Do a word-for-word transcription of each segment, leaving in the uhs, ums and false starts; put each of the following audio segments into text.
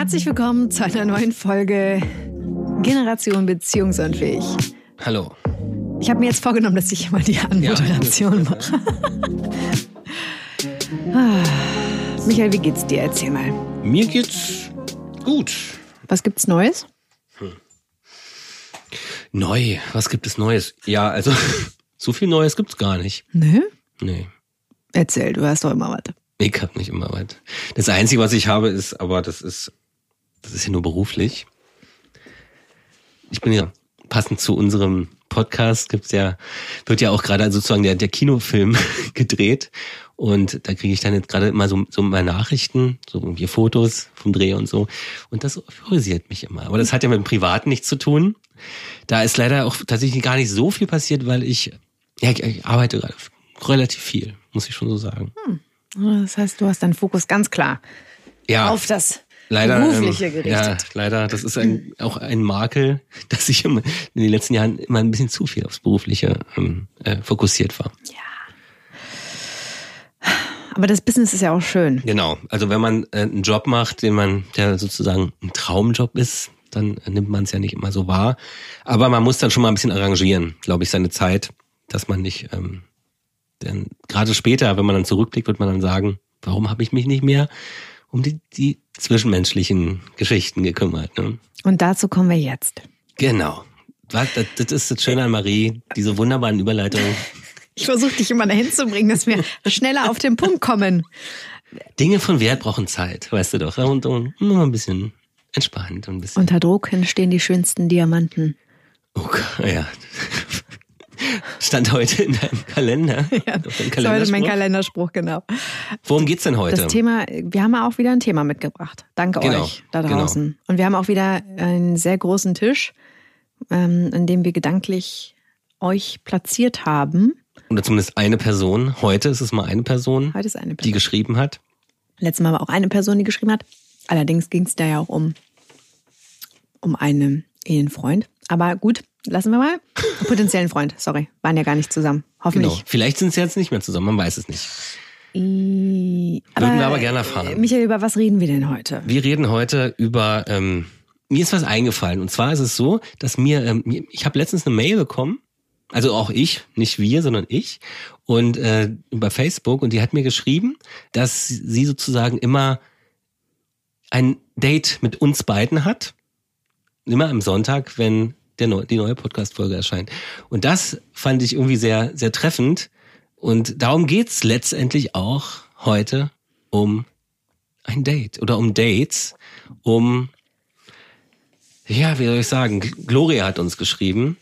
Herzlich willkommen zu einer neuen Folge Generation Beziehungsunfähig. Hallo. Ich habe mir jetzt vorgenommen, dass ich immer die Anmoderation ja, mache. ah, Michael, wie geht's dir? Erzähl mal. Mir geht's gut. Was gibt's Neues? Hm. Neu, was gibt es Neues? Ja, also so viel Neues gibt's gar nicht. Nö? Nee. Erzähl, du hast doch immer was. Ich hab nicht immer was. Das Einzige, was ich habe, ist, aber das ist, das ist ja nur beruflich. Ich bin ja passend zu unserem Podcast, gibt's ja, wird ja auch gerade sozusagen der, der Kinofilm gedreht. Und da kriege ich dann jetzt gerade immer so, so mal Nachrichten, so irgendwie Fotos vom Dreh und so. Und das euphorisiert mich immer. Aber das hat ja mit dem Privaten nichts zu tun. Da ist leider auch tatsächlich gar nicht so viel passiert, weil ich, ja, ich, ich arbeite gerade relativ viel, muss ich schon so sagen. Hm. Das heißt, du hast deinen Fokus ganz klar ja, auf das leider, Berufliche ähm, gerichtet. Ja, leider. Das ist ein, auch ein Makel, dass ich in den letzten Jahren immer ein bisschen zu viel aufs Berufliche ähm, äh, fokussiert war. Ja. Aber das Business ist ja auch schön. Genau. Also wenn man äh, einen Job macht, den man, der sozusagen ein Traumjob ist, dann äh, nimmt man es ja nicht immer so wahr. Aber man muss dann schon mal ein bisschen arrangieren, glaube ich, seine Zeit, dass man nicht, ähm, denn gerade später, wenn man dann zurückblickt, wird man dann sagen, warum habe ich mich nicht mehr um die, die zwischenmenschlichen Geschichten gekümmert. Ne? Und dazu kommen wir jetzt. Genau. Das, das ist das Schöne an Marie, diese wunderbaren Überleitungen. Ich versuche dich immer dahin zu bringen, dass wir schneller auf den Punkt kommen. Dinge von Wert brauchen Zeit, weißt du doch. Und, und nur ein bisschen entspannt. Und ein bisschen. Unter Druck entstehen die schönsten Diamanten. Oh, ja. Stand heute in deinem Kalender. Ja, das ist heute mein Kalenderspruch, genau. Worum geht's denn heute? Das Thema, wir haben auch wieder ein Thema mitgebracht. Danke genau, euch da draußen. Genau. Und wir haben auch wieder einen sehr großen Tisch, ähm, an dem wir gedanklich euch platziert haben. Oder zumindest eine Person. Heute ist es mal eine Person, heute ist eine Person, die geschrieben hat. Letztes Mal war auch eine Person, die geschrieben hat. Allerdings ging es da ja auch um, um einen Ehenfreund. Aber gut, lassen wir mal. Potenziellen Freund, sorry. Waren ja gar nicht zusammen. Hoffentlich. Genau. Vielleicht sind sie jetzt nicht mehr zusammen, man weiß es nicht. I, Würden aber, wir aber gerne erfahren. Michael, über was reden wir denn heute? Wir reden heute über, ähm, mir ist was eingefallen. Und zwar ist es so, dass mir, ähm, ich habe letztens eine Mail bekommen, also auch ich, nicht wir, sondern ich, und äh, über Facebook, und die hat mir geschrieben, dass sie sozusagen immer ein Date mit uns beiden hat. Immer am Sonntag, wenn der neu, die neue Podcast-Folge erscheint. Und das fand ich irgendwie sehr, sehr treffend. Und darum geht's letztendlich auch heute um ein Date oder um Dates, um, ja, wie soll ich sagen, Gloria hat uns geschrieben.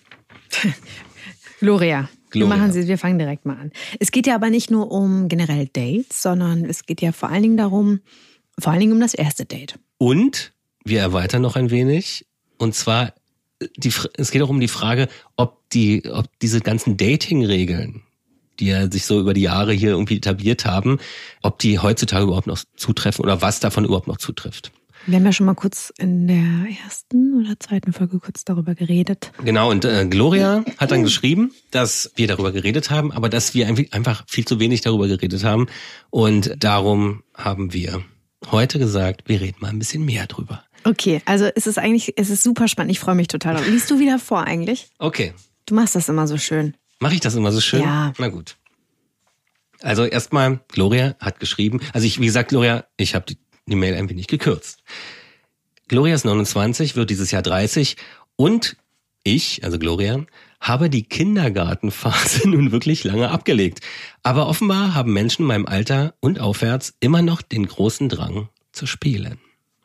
Gloria. Gloria. Wir machen sie, wir fangen direkt mal an. Es geht ja aber nicht nur um generell Dates, sondern es geht ja vor allen Dingen darum, vor allen Dingen um das erste Date. Und wir erweitern noch ein wenig. Und zwar, die, es geht auch um die Frage, ob die, ob diese ganzen Dating-Regeln, die ja sich so über die Jahre hier irgendwie etabliert haben, ob die heutzutage überhaupt noch zutreffen oder was davon überhaupt noch zutrifft. Wir haben ja schon mal kurz in der ersten oder zweiten Folge kurz darüber geredet. Genau, und äh, Gloria hat dann geschrieben, dass wir darüber geredet haben, aber dass wir einfach viel zu wenig darüber geredet haben. Und darum haben wir heute gesagt, wir reden mal ein bisschen mehr drüber. Okay, also es ist eigentlich, es ist super spannend. Ich freue mich total drauf. Liest du wieder vor eigentlich? Okay. Du machst das immer so schön. Mache ich das immer so schön? Ja. Na gut. Also erstmal, Gloria hat geschrieben, also ich, wie gesagt, Gloria, ich habe die, die Mail ein wenig gekürzt. Gloria ist neunundzwanzig, wird dieses Jahr dreißig und ich, also Gloria, habe die Kindergartenphase nun wirklich lange abgelegt. Aber offenbar haben Menschen in meinem Alter und aufwärts immer noch den großen Drang zu spielen.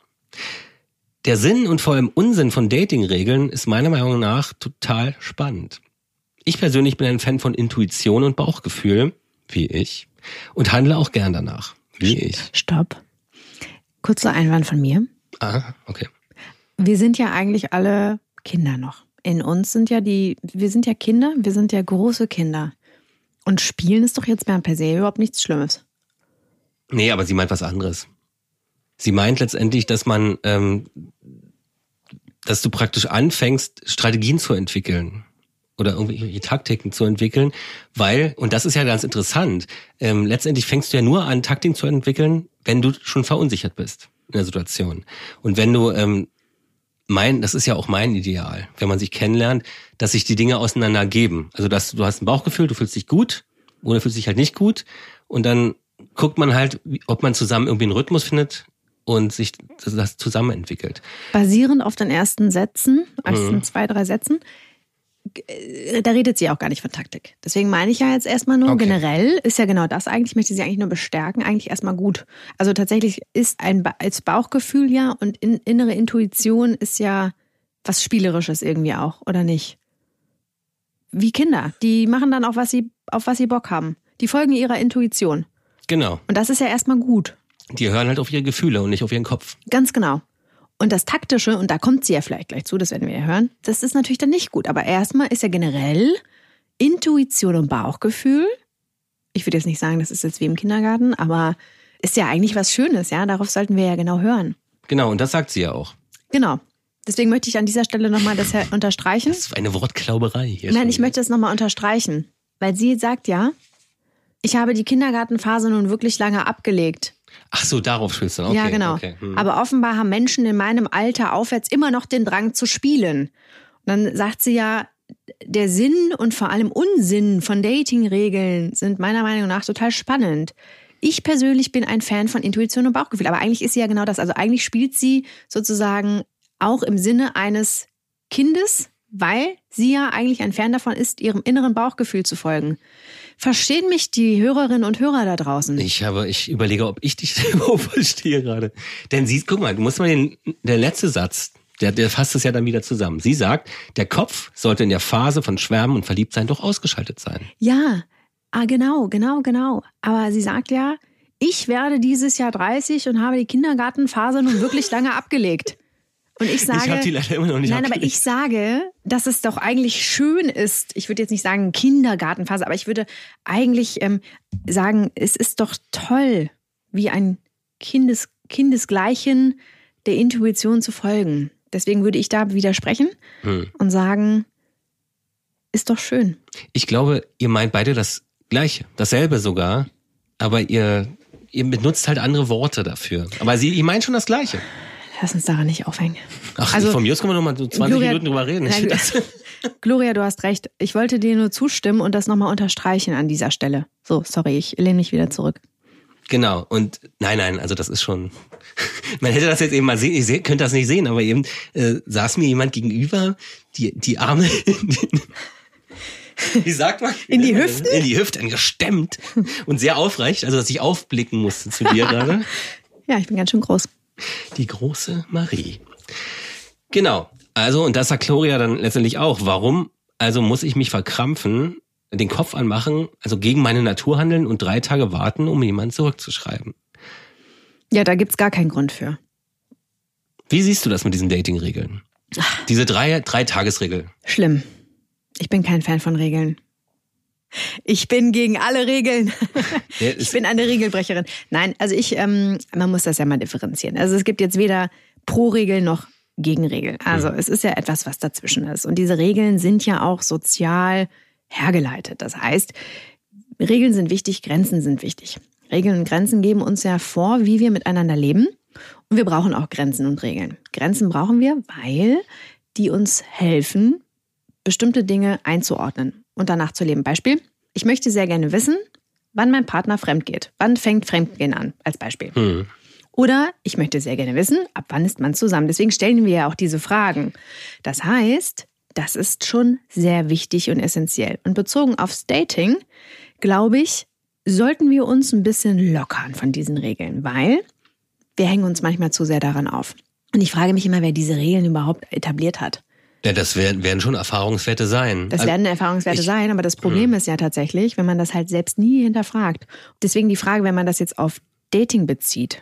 Der Sinn und vor allem Unsinn von Dating-Regeln ist meiner Meinung nach total spannend. Ich persönlich bin ein Fan von Intuition und Bauchgefühl, wie ich, und handle auch gern danach, wie ich. Stopp. Kurzer Einwand von mir. Ah, okay. Wir sind ja eigentlich alle Kinder noch. In uns sind ja die, wir sind ja Kinder, wir sind ja große Kinder. Und Spielen ist doch jetzt per se überhaupt nichts Schlimmes. Nee, aber sie meint was anderes. Sie meint letztendlich, dass man, ähm, dass du praktisch anfängst, Strategien zu entwickeln oder irgendwelche Taktiken zu entwickeln, weil, und das ist ja ganz interessant, ähm, letztendlich fängst du ja nur an, Taktiken zu entwickeln, wenn du schon verunsichert bist. in der Situation. Und wenn du, ähm, mein, das ist ja auch mein Ideal, wenn man sich kennenlernt, dass sich die Dinge auseinander geben. Also dass du hast ein Bauchgefühl, du fühlst dich gut oder fühlst dich halt nicht gut und dann guckt man halt, ob man zusammen irgendwie einen Rhythmus findet und sich das zusammen entwickelt. Basierend auf den ersten Sätzen, ersten mhm. zwei, drei Sätzen, da redet sie auch gar nicht von Taktik. Deswegen meine ich ja jetzt erstmal nur, okay. Generell ist ja genau das eigentlich, ich möchte sie eigentlich nur bestärken, eigentlich erstmal gut. Also tatsächlich ist ein ba- als Bauchgefühl ja und in, innere Intuition ist ja was Spielerisches irgendwie auch, oder nicht? Wie Kinder, die machen dann auch, was sie, auf was sie Bock haben. Die folgen ihrer Intuition. Genau. Und das ist ja erstmal gut. Die hören halt auf ihre Gefühle und nicht auf ihren Kopf. Ganz genau. Und das Taktische, und da kommt sie ja vielleicht gleich zu, das werden wir ja hören, das ist natürlich dann nicht gut. Aber erstmal ist ja generell Intuition und Bauchgefühl, ich würde jetzt nicht sagen, das ist jetzt wie im Kindergarten, aber ist ja eigentlich was Schönes, ja, darauf sollten wir ja genau hören. Genau, und das sagt sie ja auch. Genau. Deswegen möchte ich an dieser Stelle nochmal das unterstreichen. Das ist eine Wortklauberei hier. Nein, schon. ich möchte das nochmal unterstreichen, weil sie sagt ja, ich habe die Kindergartenphase nun wirklich lange abgelegt. Ach so, darauf spielst du dann. Okay, ja, genau. Okay. Hm. Aber offenbar haben Menschen in meinem Alter aufwärts immer noch den Drang zu spielen. Und dann sagt sie ja, der Sinn und vor allem Unsinn von Datingregeln sind meiner Meinung nach total spannend. Ich persönlich bin ein Fan von Intuition und Bauchgefühl. Aber eigentlich ist sie ja genau das. Also eigentlich spielt sie sozusagen auch im Sinne eines Kindes, weil sie ja eigentlich ein Fan davon ist, ihrem inneren Bauchgefühl zu folgen. Verstehen mich die Hörerinnen und Hörer da draußen? Ich habe, ich überlege, ob ich dich überhaupt verstehe gerade. Denn sie, guck mal, du musst mal den, der letzte Satz, der, der fasst es ja dann wieder zusammen. Sie sagt, der Kopf sollte in der Phase von Schwärmen und Verliebtsein doch ausgeschaltet sein. Ja, ah, genau, genau, genau. Aber sie sagt ja, ich werde dieses Jahr dreißig und habe die Kindergartenphase nun wirklich lange abgelegt. Und ich sage, ich habe die leider immer noch nicht nein, abgelegt. aber ich sage, dass es doch eigentlich schön ist. Ich würde jetzt nicht sagen Kindergartenphase, aber ich würde eigentlich ähm, sagen, es ist doch toll, wie ein Kindes, Kindesgleichen der Intuition zu folgen. Deswegen würde ich da widersprechen hm. und sagen, ist doch schön. Ich glaube, ihr meint beide das Gleiche, dasselbe sogar, aber ihr, ihr benutzt halt andere Worte dafür. Aber sie, ihr meint schon das Gleiche. Lass uns daran nicht aufhängen. Ach, also, von mir aus können wir noch mal so zwanzig Gloria, Minuten drüber reden. Nein, Gloria, du hast recht. Ich wollte dir nur zustimmen und das nochmal unterstreichen an dieser Stelle. So, sorry, ich lehne mich wieder zurück. Genau, und nein, nein, also das ist schon, man hätte das jetzt eben mal sehen, ich seh, könnte das nicht sehen, aber eben äh, saß mir jemand gegenüber, die, die Arme in den, wie sagt man? In die Hüften? In die Hüften gestemmt und sehr aufrecht, also dass ich aufblicken musste zu dir gerade. Ja, ich bin ganz schön groß. Die große Marie. Genau. Also, und das sagt Gloria dann letztendlich auch. Warum also muss ich mich verkrampfen, den Kopf anmachen, also gegen meine Natur handeln und drei Tage warten, um jemanden zurückzuschreiben? Ja, da gibt's gar keinen Grund für. Wie siehst du das mit diesen Dating-Regeln? Ach. Diese drei, drei Tagesregel. Schlimm. Ich bin kein Fan von Regeln. Ich bin gegen alle Regeln. Ja, ich bin eine Regelbrecherin. Nein, also ich, ähm, man muss das ja mal differenzieren. Also es gibt jetzt weder Pro-Regel noch Gegenregel. Also mhm. es ist ja etwas, was dazwischen ist. Und diese Regeln sind ja auch sozial hergeleitet. Das heißt, Regeln sind wichtig, Grenzen sind wichtig. Regeln und Grenzen geben uns ja vor, wie wir miteinander leben. Und wir brauchen auch Grenzen und Regeln. Grenzen brauchen wir, weil die uns helfen, bestimmte Dinge einzuordnen und danach zu leben. Beispiel, ich möchte sehr gerne wissen, wann mein Partner fremd geht. Wann fängt Fremdgehen an, als Beispiel. Hm. Oder ich möchte sehr gerne wissen, ab wann ist man zusammen. Deswegen stellen wir ja auch diese Fragen. Das heißt, das ist schon sehr wichtig und essentiell. Und bezogen aufs Dating, glaube ich, sollten wir uns ein bisschen lockern von diesen Regeln, weil wir hängen uns manchmal zu sehr daran auf. Und ich frage mich immer, wer diese Regeln überhaupt etabliert hat. Ja, das werden, werden schon Erfahrungswerte sein. Das werden Erfahrungswerte ich, sein, aber das Problem mh. ist ja tatsächlich, wenn man das halt selbst nie hinterfragt. Deswegen die Frage, wenn man das jetzt auf Dating bezieht,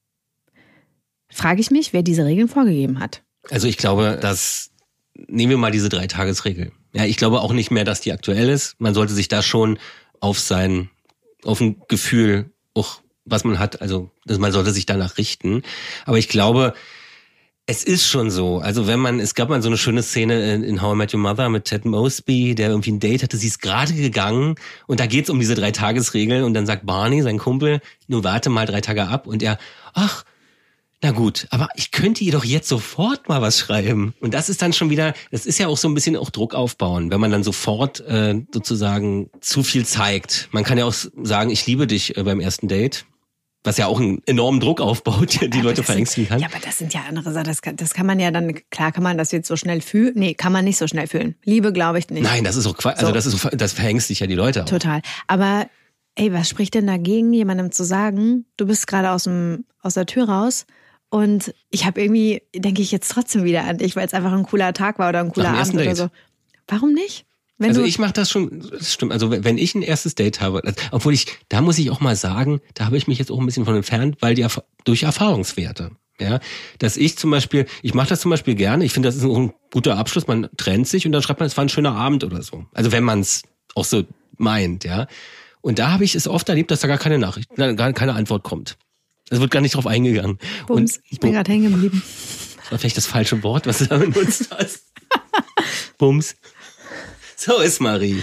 frage ich mich, wer diese Regeln vorgegeben hat. Also ich glaube, dass, nehmen wir mal diese Drei-Tages-Regel. Ja, ich glaube auch nicht mehr, dass die aktuell ist. Man sollte sich da schon auf sein, auf ein Gefühl, auch was man hat, also man sollte sich danach richten. Aber ich glaube, es ist schon so. Also wenn man, es gab mal so eine schöne Szene in, in How I Met Your Mother mit Ted Mosby, der irgendwie ein Date hatte, sie ist gerade gegangen und da geht's um diese Drei-Tages-Regel und dann sagt Barney, sein Kumpel, nur warte mal drei Tage ab und er, ach, Na gut, aber ich könnte ihr doch jetzt sofort mal was schreiben. Und das ist dann schon wieder, das ist ja auch so ein bisschen auch Druck aufbauen, wenn man dann sofort äh, sozusagen zu viel zeigt. Man kann ja auch sagen, ich liebe dich äh, beim ersten Date, was ja auch einen enormen Druck aufbaut, die aber Leute verängstigen kann. Ja, aber das sind ja andere Sachen. Das kann, das kann man ja dann, klar kann man das jetzt so schnell fühlen. Nee, kann man nicht so schnell fühlen. Liebe glaube ich nicht. Nein, das ist auch Quatsch. Also So. das ist so, das verängstigt ja die Leute auch. Total. Aber ey, was spricht denn dagegen, jemandem zu sagen, du bist gerade aus dem aus der Tür raus und ich habe irgendwie, denke ich jetzt trotzdem wieder an dich, weil es einfach ein cooler Tag war oder ein cooler Nach dem Abend ersten oder Date. so. Warum nicht? Wenn Also du, ich mache das schon, das stimmt. Also wenn ich ein erstes Date habe, also, obwohl ich, da muss ich auch mal sagen, da habe ich mich jetzt auch ein bisschen von entfernt, weil die durch Erfahrungswerte. Ja, dass ich zum Beispiel, ich mache das zum Beispiel gerne. Ich finde, das ist ein guter Abschluss. Man trennt sich und dann schreibt man, es war ein schöner Abend oder so. Also wenn man es auch so meint, ja. Und da habe ich es oft erlebt, dass da gar keine Nachricht, gar keine Antwort kommt. Es wird gar nicht drauf eingegangen. Bums, und ich bin gerade hängen geblieben. Das war vielleicht das falsche Wort, was du da benutzt hast. Bums. So ist Marie.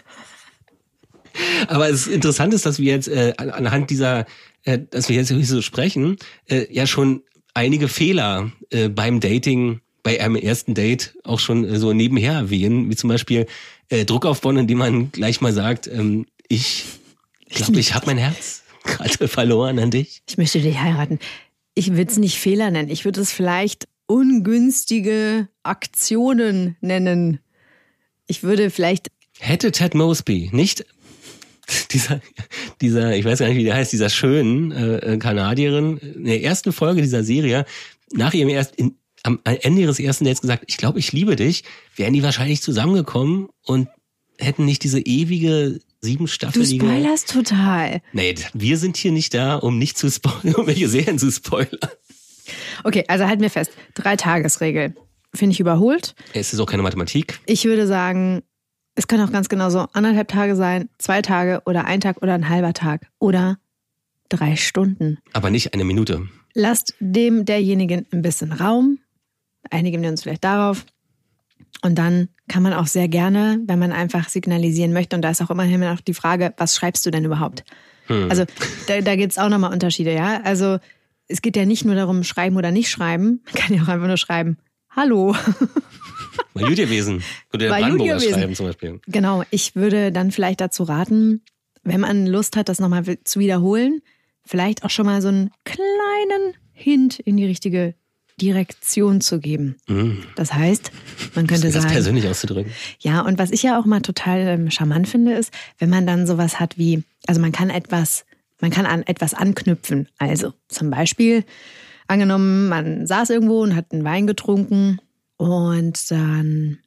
Aber es ist interessant ist, dass wir jetzt äh, anhand dieser, äh, dass wir jetzt hier so sprechen, äh, ja schon einige Fehler äh, beim Dating, bei einem ersten Date auch schon äh, so nebenher erwähnen, wie zum Beispiel äh, Druck aufbauen, indem man gleich mal sagt, ähm, ich glaube, ich habe mein Herz gerade verloren an dich. Ich möchte dich heiraten. Ich würde es nicht Fehler nennen. Ich würde es vielleicht ungünstige Aktionen nennen. Ich würde vielleicht... Hätte Ted Mosby nicht dieser, dieser, ich weiß gar nicht, wie der heißt, dieser schönen äh, Kanadierin in der ersten Folge dieser Serie nach ihrem ersten, in, am Ende ihres ersten Dates gesagt, ich glaube, ich liebe dich, wären die wahrscheinlich zusammengekommen und hätten nicht diese ewige siebenstaffelige... Du spoilerst total. Nee, wir sind hier nicht da, um nicht zu spoilern, um welche Serien zu spoilern. Okay, also halten wir fest. Drei-Tages-Regel. Finde ich überholt. Es ist auch keine Mathematik. Ich würde sagen, es können auch ganz genau so anderthalb Tage sein, zwei Tage oder ein Tag oder ein halber Tag oder drei Stunden. Aber nicht eine Minute. Lasst dem derjenigen ein bisschen Raum. Einigen wir uns vielleicht darauf. Und dann kann man auch sehr gerne, wenn man einfach signalisieren möchte, und da ist auch immerhin noch die Frage, was schreibst du denn überhaupt? Hm. Also da, da gibt es auch nochmal Unterschiede, ja. Also es geht ja nicht nur darum, schreiben oder nicht schreiben. Man kann ja auch einfach nur schreiben, hallo. War gut gewesen. Würde der War gut Brandenburger gewesen. schreiben zum Beispiel. Genau, ich würde dann vielleicht dazu raten, wenn man Lust hat, das nochmal zu wiederholen, vielleicht auch schon mal so einen kleinen Hint in die richtige Direktion zu geben. Mm. Das heißt, man könnte das sagen... persönlich auszudrücken. Ja, und was ich ja auch mal total ähm, charmant finde, ist, wenn man dann sowas hat wie, also man kann etwas, man kann an etwas anknüpfen. Also zum Beispiel, angenommen, man saß irgendwo und hat einen Wein getrunken und dann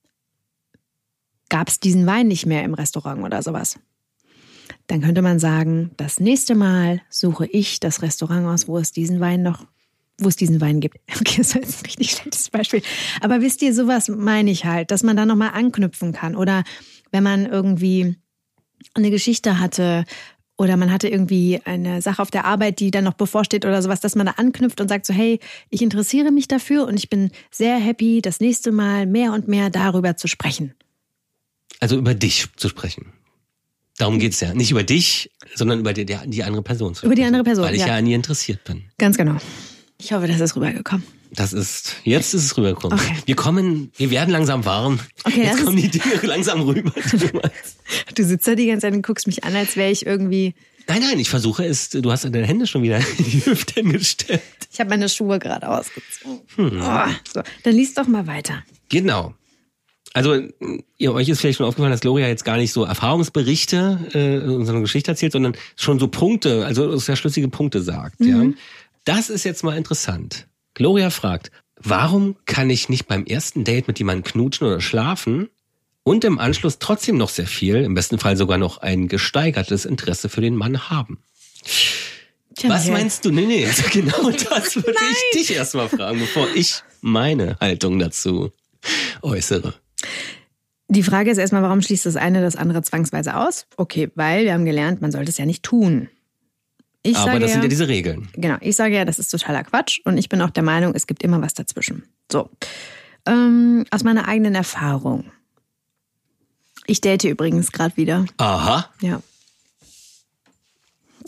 gab es diesen Wein nicht mehr im Restaurant oder sowas. Dann könnte man sagen, das nächste Mal suche ich das Restaurant aus, wo es diesen Wein noch wo es diesen Wein gibt. Okay, das war jetzt ein richtig schlechtes Beispiel. Aber wisst ihr, sowas meine ich halt, dass man da nochmal anknüpfen kann. Oder wenn man irgendwie eine Geschichte hatte oder man hatte irgendwie eine Sache auf der Arbeit, die dann noch bevorsteht oder sowas, dass man da anknüpft und sagt so, hey, ich interessiere mich dafür und ich bin sehr happy, das nächste Mal mehr und mehr darüber zu sprechen. Also über dich zu sprechen. Darum geht's ja. Nicht über dich, sondern über die, die andere Person. Zu über die andere Person, Weil ich ja. ja an ihr interessiert bin. Ganz genau. Ich hoffe, das ist rübergekommen. Das ist, jetzt ist es rübergekommen. Okay. Wir kommen, wir werden langsam warm. Okay, jetzt das kommen die Dinge langsam rüber. Du sitzt da die ganze Zeit und guckst mich an, als wäre ich irgendwie... Nein, nein, ich versuche es, du hast deine Hände schon wieder in die Hüfte gestellt. Ich habe meine Schuhe gerade ausgezogen. Hm. Oh, so. Dann lies doch mal weiter. Genau. Also ihr, euch ist vielleicht schon aufgefallen, dass Gloria jetzt gar nicht so Erfahrungsberichte äh, in so einer Geschichte erzählt, sondern schon so Punkte, also sehr schlüssige Punkte sagt. Mhm. Ja. Das ist jetzt mal interessant. Gloria fragt, warum kann ich nicht beim ersten Date mit jemandem knutschen oder schlafen und im Anschluss trotzdem noch sehr viel, im besten Fall sogar noch ein gesteigertes Interesse für den Mann haben? Tja, was ja. meinst du? Nee, nee, genau das würde ich dich erstmal fragen, bevor ich meine Haltung dazu äußere. Die Frage ist erstmal, warum schließt das eine das andere zwangsweise aus? Okay, weil wir haben gelernt, man sollte es ja nicht tun. Ich Aber sage das ja, sind ja diese Regeln. Genau, ich sage ja, das ist totaler Quatsch und ich bin auch der Meinung, es gibt immer was dazwischen. So, ähm, aus meiner eigenen Erfahrung. Ich date übrigens gerade wieder. Aha. Ja.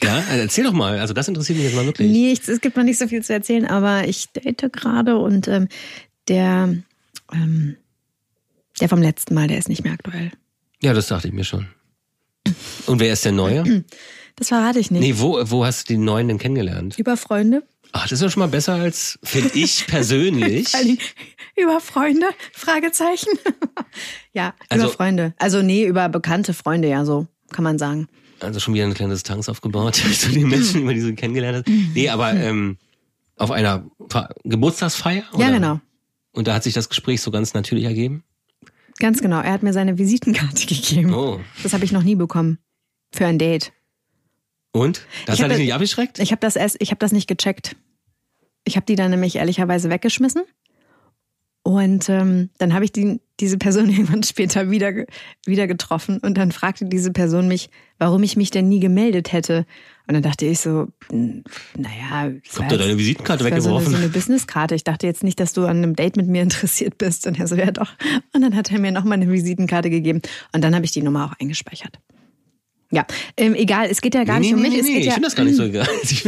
Ja, also erzähl doch mal. Also das interessiert mich jetzt mal wirklich. Nee, ich, es gibt noch nicht so viel zu erzählen, aber ich date gerade und ähm, der, ähm, der vom letzten Mal, der ist nicht mehr aktuell. Ja, das dachte ich mir schon. Und wer ist der Neue? Das verrate ich nicht. Nee, wo, wo hast du den Neuen denn kennengelernt? Über Freunde. Ach, das ist doch schon mal besser als, finde ich persönlich. Vor allem über Freunde? Fragezeichen. Ja, Also- über Freunde. Also nee, über bekannte Freunde, ja, so kann man sagen. Also schon wieder eine kleine Distanz aufgebaut zu den Menschen, über die du kennengelernt hast. Nee, aber ähm, auf einer Fa- Geburtstagsfeier? Oder? Ja, genau. Und da hat sich das Gespräch so ganz natürlich ergeben? Ganz genau. Er hat mir seine Visitenkarte gegeben. Oh. Das habe ich noch nie bekommen. Für ein Date. Und? Das Ich hat hab- dich nicht abgeschreckt? Ich habe das erst, ich habe das nicht gecheckt. Ich habe die dann nämlich ehrlicherweise weggeschmissen. Und ähm, dann habe ich die, diese Person irgendwann später wieder, ge- wieder getroffen. Und dann fragte diese Person mich, warum ich mich denn nie gemeldet hätte. Und dann dachte ich so, n- naja, Ich hab da deine Visitenkarte das war so eine, weggeworfen. so eine Businesskarte. Ich dachte jetzt nicht, dass du an einem Date mit mir interessiert bist. Und er so, ja doch. Und dann hat er mir nochmal eine Visitenkarte gegeben. Und dann habe ich die Nummer auch eingespeichert. Ja, ähm, egal, es geht ja gar nee, nicht nee, um mich. nee, es nee, geht ich ja, finde das gar nicht so egal.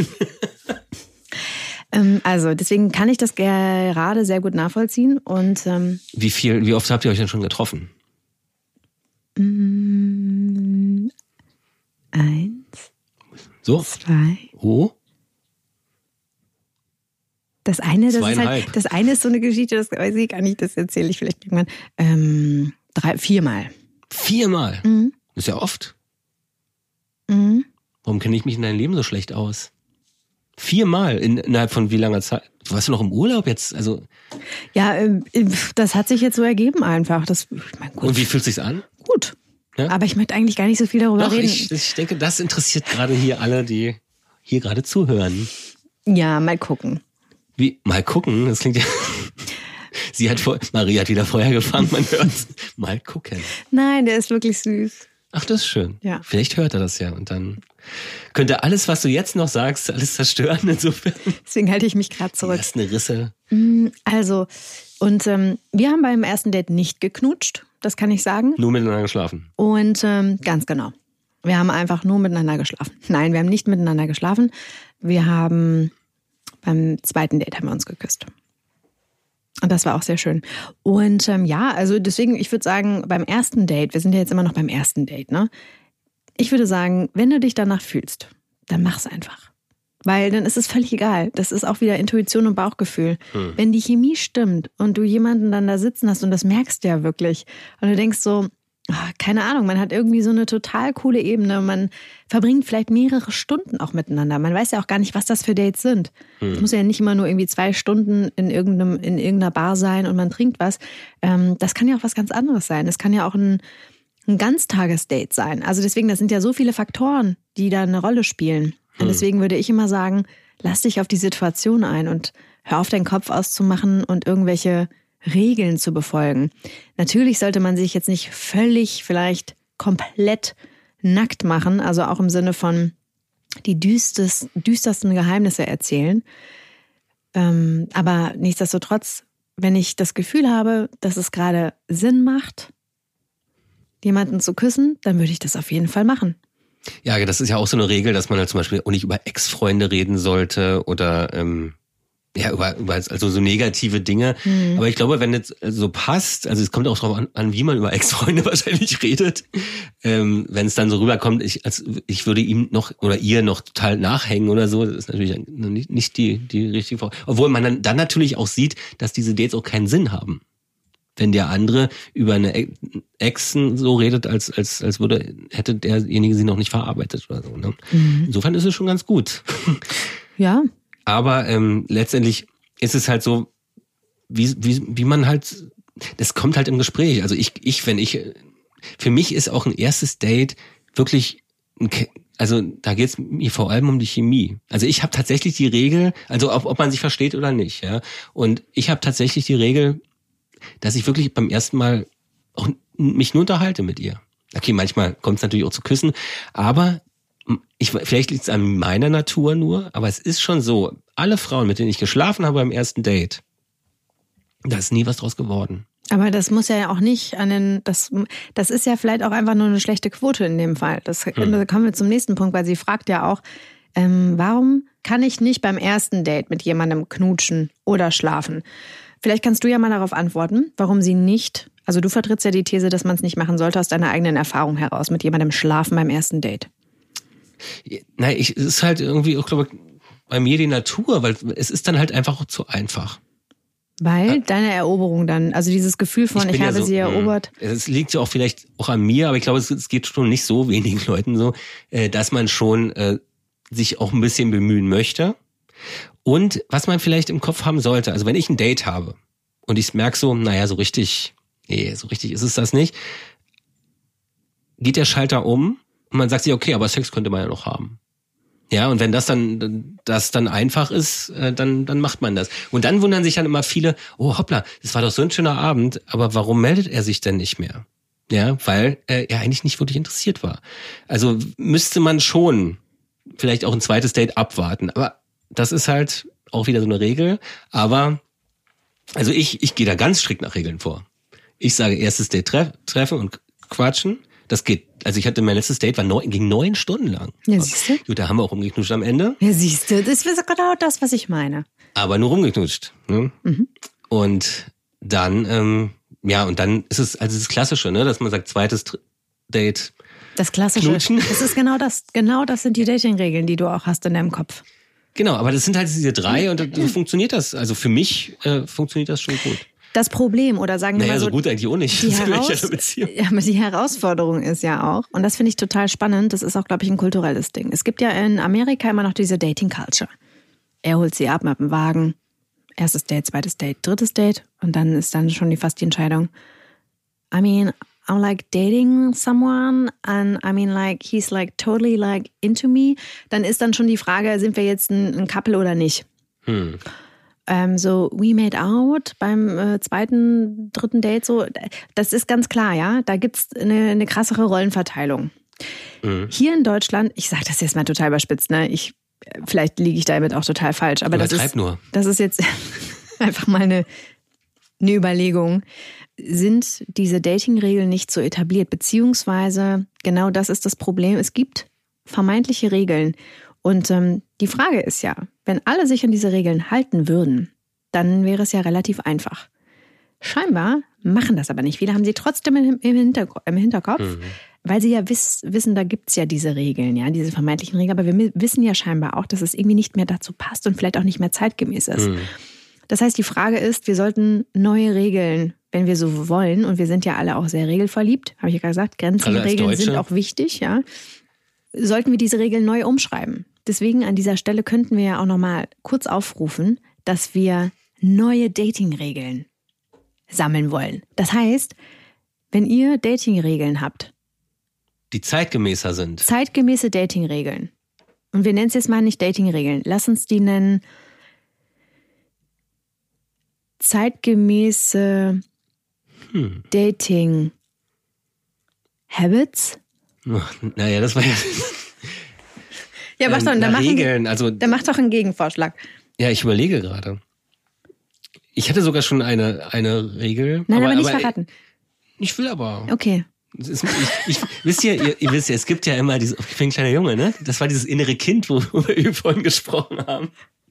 ähm, also deswegen kann ich das gerade sehr gut nachvollziehen. Und ähm, Wie viel, wie oft habt ihr euch denn schon getroffen? mh, eins, So? zwei. Oh? Das eine, das ist Zweieinhalb. halt, das eine ist so eine Geschichte, das weiß ich gar nicht, das erzähle ich vielleicht irgendwann. Ähm, drei, viermal. Viermal? Mhm. Das ist ja oft. Mhm. Warum kenne ich mich in deinem Leben so schlecht aus? Viermal in, innerhalb von wie langer Zeit? Warst du noch im Urlaub jetzt? Also, Ja, ähm, das hat sich jetzt so ergeben einfach. Das, ich mein, gut. und wie fühlt sich's an? Gut. Ja? Aber ich möchte eigentlich gar nicht so viel darüber Doch, reden. ich, ich denke, das interessiert gerade hier alle, die hier gerade zuhören. Ja, mal gucken. Wie, mal gucken, das klingt ja... Sie hat vor, Marie hat wieder Feuer gefangen, man hört's. Mal gucken. Nein, der ist wirklich süß. Ach, das ist schön. Ja. Vielleicht hört er das ja und dann könnte alles, was du jetzt noch sagst, alles zerstören. Insofern. Deswegen halte ich mich gerade zurück. Das ist eine Risse. Also, und ähm, wir haben beim ersten Date nicht geknutscht, das kann ich sagen. Nur miteinander geschlafen. Und ähm, ganz genau. Wir haben einfach nur miteinander geschlafen. Nein, wir haben nicht miteinander geschlafen. Wir haben beim zweiten Date haben wir uns geküsst. Und das war auch sehr schön. Und ähm, ja, also deswegen, ich würde sagen, beim ersten Date, wir sind ja jetzt immer noch beim ersten Date, ne? Ich würde sagen, wenn du dich danach fühlst, dann mach's einfach. Weil dann ist es völlig egal. Das ist auch wieder Intuition und Bauchgefühl. Hm. Wenn die Chemie stimmt und du jemanden dann da sitzen hast und das merkst du ja wirklich und du denkst so, ach, keine Ahnung, man hat irgendwie so eine total coole Ebene. Man verbringt vielleicht mehrere Stunden auch miteinander. Man weiß ja auch gar nicht, was das für Dates sind. Es hm. muss ja nicht immer nur irgendwie zwei Stunden in irgendeinem, in irgendeiner Bar sein und man trinkt was. Ähm, das kann ja auch was ganz anderes sein. Es kann ja auch ein, ein Ganztagesdate sein. Also deswegen, das sind ja so viele Faktoren, die da eine Rolle spielen. Und deswegen würde ich immer sagen, lass dich auf die Situation ein und hör auf, deinen Kopf auszumachen und irgendwelche Regeln zu befolgen. Natürlich sollte man sich jetzt nicht völlig vielleicht komplett nackt machen, also auch im Sinne von die düstes, düstersten Geheimnisse erzählen. Ähm, aber nichtsdestotrotz, wenn ich das Gefühl habe, dass es gerade Sinn macht, jemanden zu küssen, dann würde ich das auf jeden Fall machen. Ja, das ist ja auch so eine Regel, dass man halt zum Beispiel auch nicht über Ex-Freunde reden sollte oder ähm, ja über, über also so negative Dinge. Mhm. Aber ich glaube, wenn es so passt, also es kommt auch darauf an, an, wie man über Ex-Freunde wahrscheinlich redet, ähm, wenn es dann so rüberkommt, ich, als, ich würde ihm noch oder ihr noch total nachhängen oder so, das ist natürlich nicht, nicht die die richtige Frage. Obwohl man dann, dann natürlich auch sieht, dass diese Dates auch keinen Sinn haben. Wenn der andere über eine Exen so redet, als als als würde hätte derjenige sie noch nicht verarbeitet oder so. Ne? Mhm. Insofern ist es schon ganz gut. Ja. Aber ähm, letztendlich ist es halt so, wie wie wie man halt, das kommt halt im Gespräch. Also ich ich wenn ich für mich ist auch ein erstes Date wirklich ein, also da geht es mir vor allem um die Chemie. Also ich habe tatsächlich die Regel, also ob, ob man sich versteht oder nicht, ja. Und ich habe tatsächlich die Regel, dass ich wirklich beim ersten Mal auch mich nur unterhalte mit ihr. Okay, manchmal kommt es natürlich auch zu Küssen, aber ich, vielleicht liegt es an meiner Natur nur, aber es ist schon so, alle Frauen, mit denen ich geschlafen habe beim ersten Date, da ist nie was draus geworden. Aber das muss ja auch nicht an den, das, das ist ja vielleicht auch einfach nur eine schlechte Quote in dem Fall. Das, hm. Da kommen wir zum nächsten Punkt, weil sie fragt ja auch, ähm, warum kann ich nicht beim ersten Date mit jemandem knutschen oder schlafen? Vielleicht kannst du ja mal darauf antworten, warum sie nicht, also du vertrittst ja die These, dass man es nicht machen sollte aus deiner eigenen Erfahrung heraus, mit jemandem schlafen beim ersten Date. Nein, ich, es ist halt irgendwie, ich glaube, bei mir die Natur, weil es ist dann halt einfach auch zu einfach. Weil ja. deine Eroberung dann, also dieses Gefühl von, ich, ich habe ja so, sie erobert. Es liegt ja auch vielleicht auch an mir, aber ich glaube, es, es geht schon nicht so wenigen Leuten so, dass man schon äh, sich auch ein bisschen bemühen möchte. Und was man vielleicht im Kopf haben sollte, also wenn ich ein Date habe und ich merke so, naja, so richtig, nee, so richtig ist es das nicht, geht der Schalter um und man sagt sich, okay, aber Sex könnte man ja noch haben. Ja, und wenn das dann das dann einfach ist, dann dann macht man das. Und dann wundern sich dann immer viele, oh hoppla, das war doch so ein schöner Abend, aber warum meldet er sich denn nicht mehr? Ja, weil äh, er eigentlich nicht wirklich interessiert war. Also müsste man schon vielleicht auch ein zweites Date abwarten. Aber das ist halt auch wieder so eine Regel. Aber also ich ich gehe da ganz strikt nach Regeln vor. Ich sage, erstes Date treff, treffen und quatschen. Das geht, also ich hatte mein letztes Date, war neun, ging neun Stunden lang. Ja, siehst du? Gut, da haben wir auch rumgeknutscht am Ende. Ja, siehst du, das ist genau das, was ich meine. Aber nur rumgeknutscht. Ne? Mhm. Und dann, ähm, ja, und dann ist es, also das Klassische, ne, dass man sagt, zweites Date. Das Klassische. Knutschen. Das ist genau das, genau das sind die Dating-Regeln, die du auch hast in deinem Kopf. Genau, aber das sind halt diese drei und so funktioniert das. Also für mich äh, funktioniert das schon gut. Das Problem, oder sagen wir naja, mal so, so gut eigentlich auch nicht. Die, Heraus- ja, aber die Herausforderung ist ja auch, und das finde ich total spannend, das ist auch, glaube ich, ein kulturelles Ding. Es gibt ja in Amerika immer noch diese Dating-Culture. Er holt sie ab mit dem Wagen, erstes Date, zweites Date, drittes Date, und dann ist dann schon die, fast die Entscheidung, I mean, I'm like dating someone and I mean like, he's like totally like into me. Dann ist dann schon die Frage, sind wir jetzt ein, ein Couple oder nicht? Hm. Ähm, so, we made out beim äh, zweiten, dritten Date, so, das ist ganz klar, ja. Da gibt's eine, eine krassere Rollenverteilung. Mhm. Hier in Deutschland, ich sage das jetzt mal total überspitzt, ne? Ich, vielleicht liege ich damit auch total falsch, aber das ist, nur. das ist jetzt einfach mal eine, eine Überlegung. Sind diese Dating-Regeln nicht so etabliert? Beziehungsweise, genau das ist das Problem. Es gibt vermeintliche Regeln. Und ähm, die Frage ist ja, wenn alle sich an diese Regeln halten würden, dann wäre es ja relativ einfach. Scheinbar machen das aber nicht. Viele haben sie trotzdem im, im, Hinterko- im Hinterkopf, mhm. weil sie ja wiss, wissen, da gibt's ja diese Regeln, ja, diese vermeintlichen Regeln. Aber wir wissen ja scheinbar auch, dass es irgendwie nicht mehr dazu passt und vielleicht auch nicht mehr zeitgemäß ist. Mhm. Das heißt, die Frage ist, wir sollten neue Regeln, wenn wir so wollen, und wir sind ja alle auch sehr regelverliebt, habe ich ja gerade gesagt, Grenzen, Regeln sind auch wichtig, ja, sollten wir diese Regeln neu umschreiben. Deswegen an dieser Stelle könnten wir ja auch nochmal kurz aufrufen, dass wir neue Dating-Regeln sammeln wollen. Das heißt, wenn ihr Dating-Regeln habt, die zeitgemäßer sind. Zeitgemäße Dating-Regeln. Und wir nennen es jetzt mal nicht Dating-Regeln. Lass uns die nennen zeitgemäße hm. Dating-Habits. Naja, das war ja... Ja, mach doch, dann, mach Regeln, einen, also, dann mach doch einen Gegenvorschlag. Ja, ich überlege gerade. Ich hatte sogar schon eine, eine Regel. Nein, aber, aber nicht aber verraten. Ich will aber. Okay. Das ist, ich, ich, wisst ihr, ihr, ihr wisst ja, es gibt ja immer dieses, ich bin ein kleiner Junge, ne? Das war dieses innere Kind, worüber wir vorhin gesprochen haben.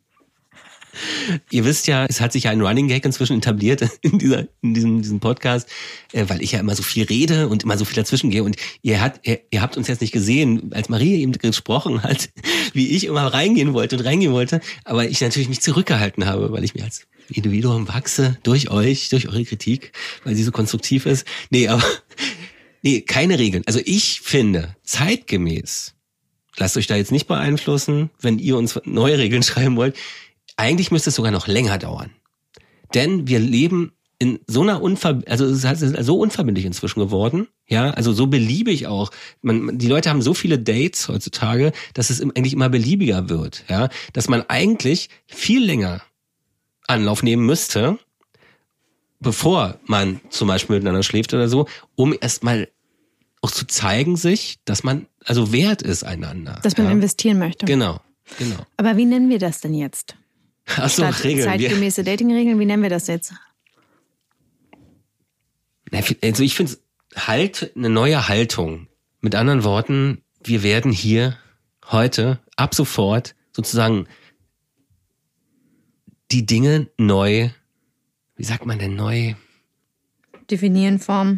Ihr wisst ja, es hat sich ja ein Running Gag inzwischen etabliert in dieser, in diesem, diesem Podcast, äh, weil ich ja immer so viel rede und immer so viel dazwischen gehe. Und ihr habt, ihr, ihr habt uns jetzt nicht gesehen, als Maria eben gesprochen hat, wie ich immer reingehen wollte und reingehen wollte, aber ich natürlich mich zurückgehalten habe, weil ich mir als Individuum wachse durch euch, durch eure Kritik, weil sie so konstruktiv ist. Nee, aber nee, keine Regeln. Also ich finde, zeitgemäß, lasst euch da jetzt nicht beeinflussen, wenn ihr uns neue Regeln schreiben wollt. Eigentlich müsste es sogar noch länger dauern. Denn wir leben in so einer Unver- also es ist so unverbindlich inzwischen geworden, ja, also so beliebig auch. Man, die Leute haben so viele Dates heutzutage, dass es eigentlich immer beliebiger wird, ja, dass man eigentlich viel länger Anlauf nehmen müsste, bevor man zum Beispiel miteinander schläft oder so, um erstmal auch zu zeigen sich, dass man also wert ist einander. Dass man ja? investieren möchte. Genau, genau. Aber wie nennen wir das denn jetzt? Ach so, Statt Regeln. Zeitgemäße Dating-Regeln, wie nennen wir das jetzt? Also ich finde es halt eine neue Haltung. Mit anderen Worten, wir werden hier heute ab sofort sozusagen die Dinge neu, wie sagt man denn neu? Definieren, Form.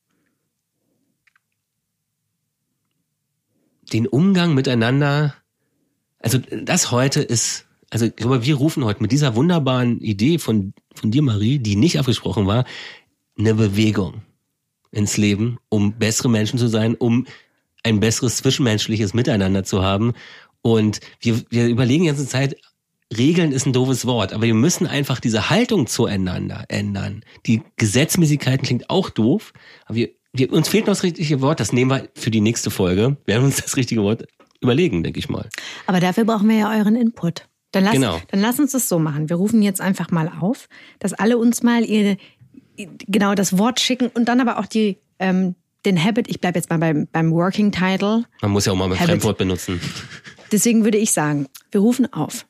Den Umgang miteinander, also das heute ist, also ich glaube, wir rufen heute mit dieser wunderbaren Idee von, von dir, Marie, die nicht abgesprochen war, eine Bewegung ins Leben, um bessere Menschen zu sein, um ein besseres zwischenmenschliches Miteinander zu haben. Und wir, wir überlegen die ganze Zeit, Regeln ist ein doofes Wort, aber wir müssen einfach diese Haltung zueinander ändern. Die Gesetzmäßigkeiten klingt auch doof, aber wir, wir, uns fehlt noch das richtige Wort, das nehmen wir für die nächste Folge. Wir werden uns das richtige Wort überlegen, denke ich mal. Aber dafür brauchen wir ja euren Input. Dann lass, genau. dann lass uns das so machen. Wir rufen jetzt einfach mal auf, dass alle uns mal ihre, genau das Wort schicken und dann aber auch die, ähm, den Habit, ich bleibe jetzt mal beim, beim Working Title. Man muss ja auch mal ein Fremdwort benutzen. Deswegen würde ich sagen, wir rufen auf.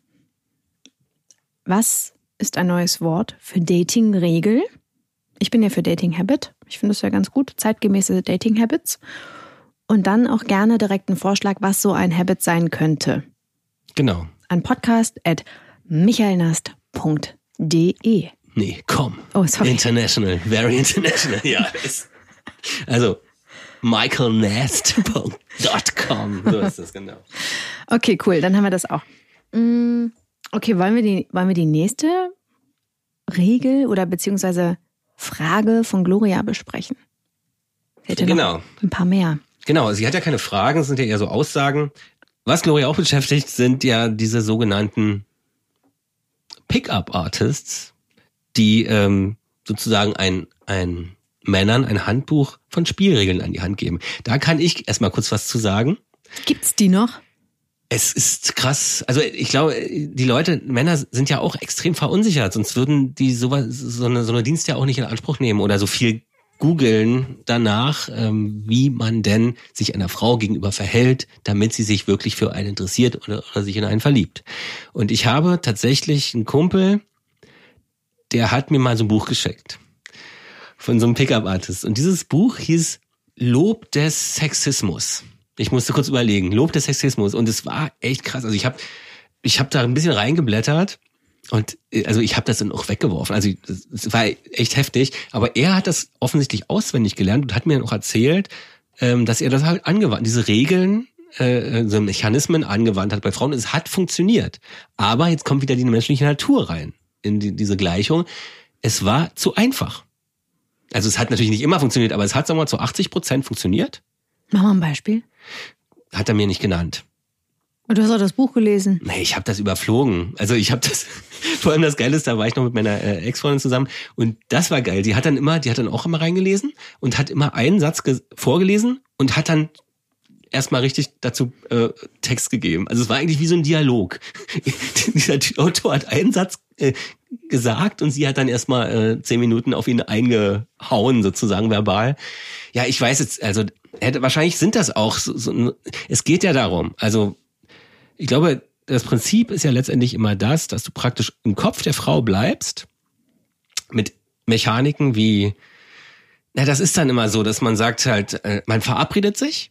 Was ist ein neues Wort für Dating-Regel? Ich bin ja für Dating-Habit. Ich finde es ja ganz gut. Zeitgemäße Dating-Habits. Und dann auch gerne direkt einen Vorschlag, was so ein Habit sein könnte. Genau. An podcast at michaelnast punkt de. Nee, komm. Oh, sorry. International. Very international. Ja. Also, michaelnast punkt com. So ist das, genau. Okay, cool. Dann haben wir das auch. Okay, wollen wir die, wollen wir die nächste Regel oder beziehungsweise Frage von Gloria besprechen? Hätte genau. Noch ein paar mehr. Genau, sie hat ja keine Fragen, es sind ja eher so Aussagen. Was Gloria auch beschäftigt, sind ja diese sogenannten Pick-up-Artists, die ähm, sozusagen ein, ein Männern ein Handbuch von Spielregeln an die Hand geben. Da kann ich erstmal kurz was zu sagen. Gibt's die noch? Es ist krass. Also ich glaube, die Leute, Männer sind ja auch extrem verunsichert, sonst würden die sowas, so eine, so eine Dienst ja auch nicht in Anspruch nehmen oder so viel googeln danach, ähm, wie man denn sich einer Frau gegenüber verhält, damit sie sich wirklich für einen interessiert oder, oder sich in einen verliebt. Und ich habe tatsächlich einen Kumpel, der hat mir mal so ein Buch geschickt von so einem Pickup-Artist. Und dieses Buch hieß Lob des Sexismus. Ich musste kurz überlegen, Lob des Sexismus. Und es war echt krass. Also ich habe ich hab da ein bisschen reingeblättert und also ich habe das dann auch weggeworfen. Also es war echt heftig. Aber er hat das offensichtlich auswendig gelernt und hat mir dann auch erzählt, dass er das halt angewandt, diese Regeln, so Mechanismen angewandt hat bei Frauen. Es hat funktioniert. Aber jetzt kommt wieder die menschliche Natur rein in die, diese Gleichung. Es war zu einfach. Also es hat natürlich nicht immer funktioniert, aber es hat, sagen wir mal, zu achtzig Prozent funktioniert. Mach mal ein Beispiel. Hat er mir nicht genannt. Und du hast auch das Buch gelesen? Nee, ich habe das überflogen. Also ich habe das, vor allem das Geile ist, da war ich noch mit meiner äh, Ex-Freundin zusammen und das war geil. Die hat dann immer, die hat dann auch immer reingelesen und hat immer einen Satz ge- vorgelesen und hat dann erstmal richtig dazu äh, Text gegeben. Also es war eigentlich wie so ein Dialog. Dieser Autor hat einen Satz äh, gesagt und sie hat dann erstmal äh, zehn Minuten auf ihn eingehauen, sozusagen verbal. Ja, ich weiß jetzt, also hätte, wahrscheinlich sind das auch so, so, es geht ja darum, also ich glaube, das Prinzip ist ja letztendlich immer das, dass du praktisch im Kopf der Frau bleibst mit Mechaniken wie, na, das ist dann immer so, dass man sagt halt, äh, man verabredet sich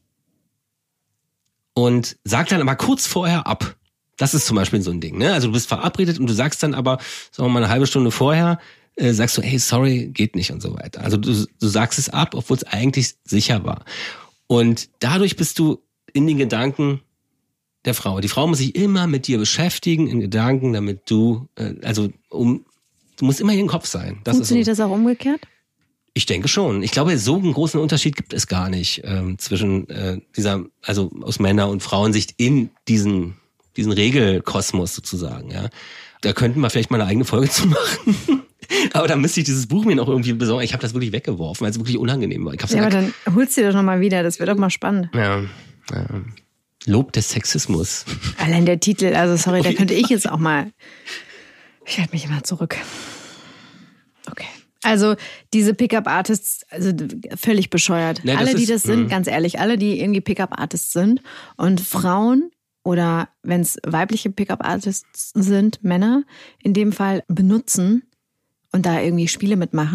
und sagt dann aber kurz vorher ab. Das ist zum Beispiel so ein Ding, ne? Also du bist verabredet und du sagst dann aber, sagen wir mal eine halbe Stunde vorher, äh, sagst du, hey, sorry, geht nicht und so weiter. Also du, du sagst es ab, obwohl es eigentlich sicher war. Und dadurch bist du in den Gedanken der Frau. Die Frau muss sich immer mit dir beschäftigen, in Gedanken, damit du, äh, also um, du musst immer in den Kopf sein. Das Funktioniert ist so. Das auch umgekehrt? Ich denke schon. Ich glaube, so einen großen Unterschied gibt es gar nicht ähm, zwischen äh, dieser, also aus Männer- und Frauensicht in diesen diesen Regelkosmos sozusagen. Ja, da könnten wir vielleicht mal eine eigene Folge zu machen. Aber da müsste ich dieses Buch mir noch irgendwie besorgen. Ich habe das wirklich weggeworfen, weil es wirklich unangenehm war. Ich hab's ja, aber dann holst du dir doch nochmal wieder. Das wird doch mal spannend. Ja, ja. Lob des Sexismus. Allein der Titel, also sorry, da könnte ich jetzt auch mal. Ich halte mich immer zurück. Okay. Also diese Pickup-Artists, also völlig bescheuert. Ja, alle, die ist, das sind, mh. ganz ehrlich, alle, die irgendwie Pickup-Artists sind und Frauen oder wenn es weibliche Pickup-Artists sind, Männer, in dem Fall benutzen und da irgendwie Spiele mitmachen.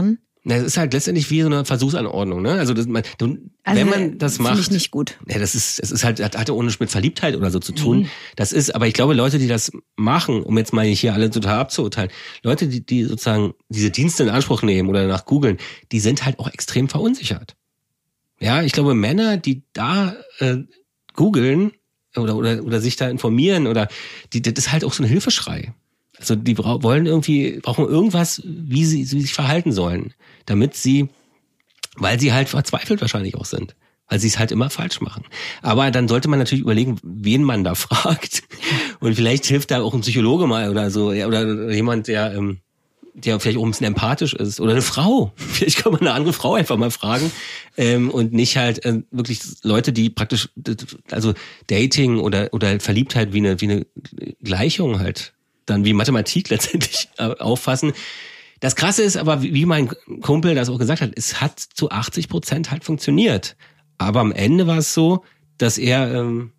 Das ist halt letztendlich wie so eine Versuchsanordnung, ne? Also, das, man, du, Also, wenn man das macht. Finde ich nicht gut. Ja, das ist, das ist halt, hat, hat ja ohne mit Verliebtheit oder so zu tun. Mhm. Das ist, aber ich glaube, Leute, die das machen, um jetzt mal hier alle total abzuurteilen, Leute, die, die sozusagen diese Dienste in Anspruch nehmen oder danach googeln, die sind halt auch extrem verunsichert. Ja, ich glaube, Männer, die da äh, googeln oder, oder, oder sich da informieren oder, die, das ist halt auch so ein Hilfeschrei. Also die bra- wollen irgendwie, brauchen irgendwas, wie sie, wie sie sich verhalten sollen, damit sie, weil sie halt verzweifelt wahrscheinlich auch sind, weil sie es halt immer falsch machen. Aber dann sollte man natürlich überlegen, wen man da fragt. Und vielleicht hilft da auch ein Psychologe mal oder so, ja, oder jemand, der, ähm, der vielleicht auch ein bisschen empathisch ist. Oder eine Frau. Vielleicht kann man eine andere Frau einfach mal fragen. Ähm, und nicht halt äh, wirklich Leute, die praktisch, also Dating oder, oder Verliebtheit wie eine, wie eine Gleichung halt dann wie Mathematik letztendlich auffassen. Das Krasse ist aber, wie mein Kumpel das auch gesagt hat, es hat zu achtzig Prozent halt funktioniert. Aber am Ende war es so, dass er ähm,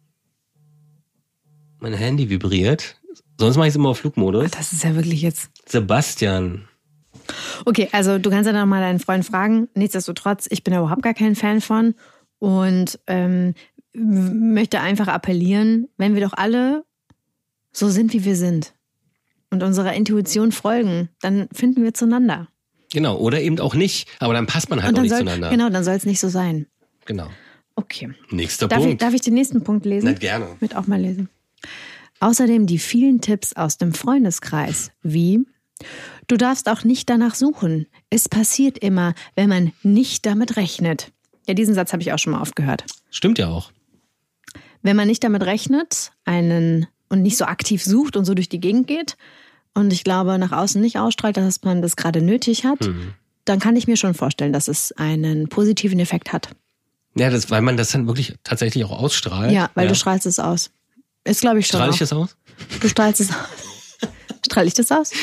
mein Handy vibriert. Sonst mache ich es immer auf Flugmodus. Das ist ja wirklich jetzt... Sebastian. Okay, also du kannst ja dann mal deinen Freund fragen. Nichtsdestotrotz, ich bin da überhaupt gar kein Fan von. Und ähm, möchte einfach appellieren, wenn wir doch alle so sind, wie wir sind, und unserer Intuition folgen, dann finden wir zueinander. Genau, oder eben auch nicht. Aber dann passt man halt auch nicht soll, zueinander. Genau, dann soll es nicht so sein. Genau. Okay. Nächster darf Punkt. Ich, darf ich den nächsten Punkt lesen? Na, gerne. Mit auch mal lesen. Außerdem die vielen Tipps aus dem Freundeskreis, wie: Du darfst auch nicht danach suchen. Es passiert immer, wenn man nicht damit rechnet. Ja, diesen Satz habe ich auch schon mal oft gehört. Stimmt ja auch. Wenn man nicht damit rechnet, einen und nicht so aktiv sucht und so durch die Gegend geht und ich glaube, nach außen nicht ausstrahlt, dass man das gerade nötig hat, mhm. dann kann ich mir schon vorstellen, dass es einen positiven Effekt hat. Ja, das, weil man das dann wirklich tatsächlich auch ausstrahlt. Ja, weil ja. du strahlst es aus. Ist, glaube ich, schon. Strahl ich auch. das aus? Du strahlst es aus. Strahl ich das aus?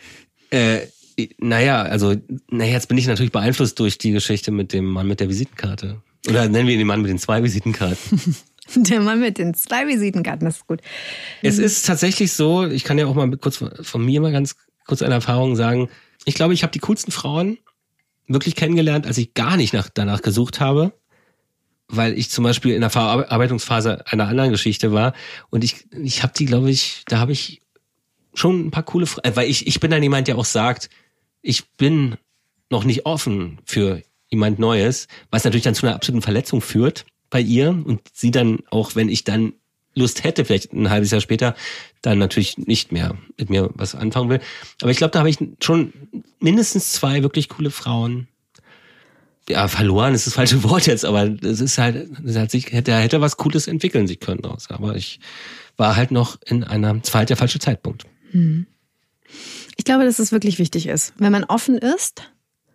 Äh, naja, also, naja, jetzt bin ich natürlich beeinflusst durch die Geschichte mit dem Mann mit der Visitenkarte. Oder nennen wir ihn den Mann mit den zwei Visitenkarten. Der Mann mit den zwei Visitenkarten, das ist gut. Es ist tatsächlich so, ich kann ja auch mal kurz von mir mal ganz kurz eine Erfahrung sagen. Ich glaube, ich habe die coolsten Frauen wirklich kennengelernt, als ich gar nicht nach, danach gesucht habe, weil ich zum Beispiel in der Verarbeitungsphase einer anderen Geschichte war und ich ich habe die, glaube ich, da habe ich schon ein paar coole Frauen, weil ich ich bin dann jemand, der auch sagt, ich bin noch nicht offen für jemand Neues, was natürlich dann zu einer absoluten Verletzung führt bei ihr und sie dann auch, wenn ich dann Lust hätte, vielleicht ein halbes Jahr später, dann natürlich nicht mehr mit mir was anfangen will. Aber ich glaube, da habe ich schon mindestens zwei wirklich coole Frauen. Ja, verloren ist das falsche Wort jetzt, aber es ist halt, es hat sich, hätte, hätte was Cooles entwickeln sich können daraus. Aber ich war halt noch in einer, es war halt der falsche Zeitpunkt. Hm. Ich glaube, dass es wirklich wichtig ist. Wenn man offen ist,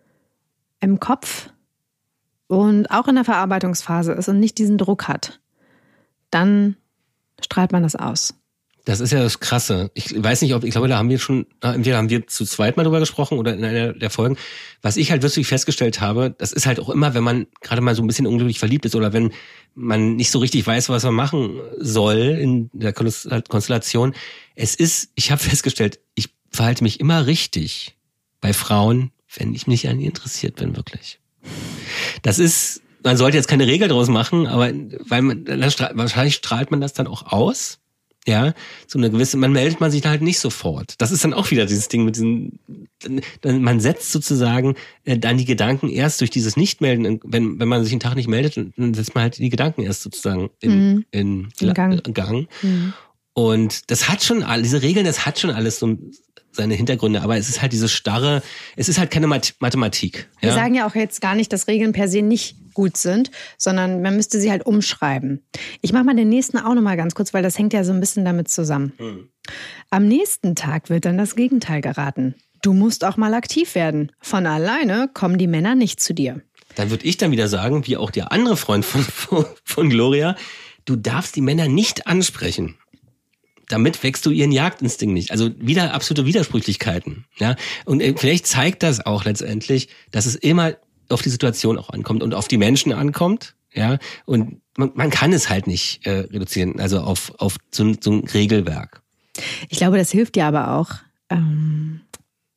im Kopf und auch in der Verarbeitungsphase ist und nicht diesen Druck hat, dann strahlt man das aus. Das ist ja das Krasse. Ich weiß nicht, ob, ich glaube, da haben wir schon, entweder haben wir zu zweit mal drüber gesprochen oder in einer der Folgen. Was ich halt wirklich festgestellt habe, das ist halt auch immer, wenn man gerade mal so ein bisschen unglücklich verliebt ist oder wenn man nicht so richtig weiß, was man machen soll in der Konstellation. Es ist, ich habe festgestellt, ich verhalte mich immer richtig bei Frauen, wenn ich mich an ihr interessiert bin, wirklich. Das ist, man sollte jetzt keine Regel draus machen, aber weil man, dann strahlt, wahrscheinlich strahlt man das dann auch aus. Ja, so eine gewisse, man meldet man sich da halt nicht sofort. Das ist dann auch wieder dieses Ding mit diesen, man setzt sozusagen dann die Gedanken erst durch dieses Nichtmelden, wenn, wenn man sich einen Tag nicht meldet, dann setzt man halt die Gedanken erst sozusagen in, mhm. in, in Gang. Gang. Mhm. Und das hat schon, diese Regeln, das hat schon alles so seine Hintergründe, aber es ist halt dieses starre, es ist halt keine Mathematik. Ja? Wir sagen ja auch jetzt gar nicht, dass Regeln per se nicht gut sind, sondern man müsste sie halt umschreiben. Ich mache mal den nächsten auch nochmal ganz kurz, weil das hängt ja so ein bisschen damit zusammen. Hm. Am nächsten Tag wird dann das Gegenteil geraten. Du musst auch mal aktiv werden. Von alleine kommen die Männer nicht zu dir. Dann würde ich dann wieder sagen, wie auch der andere Freund von, von, von Gloria, du darfst die Männer nicht ansprechen. Damit wächst du ihren Jagdinstinkt nicht. Also wieder absolute Widersprüchlichkeiten. Ja? Und vielleicht zeigt das auch letztendlich, dass es immer auf die Situation auch ankommt und auf die Menschen ankommt. Ja, und man, man kann es halt nicht äh, reduzieren, also auf, auf so, so ein Regelwerk. Ich glaube, das hilft dir aber auch, ähm,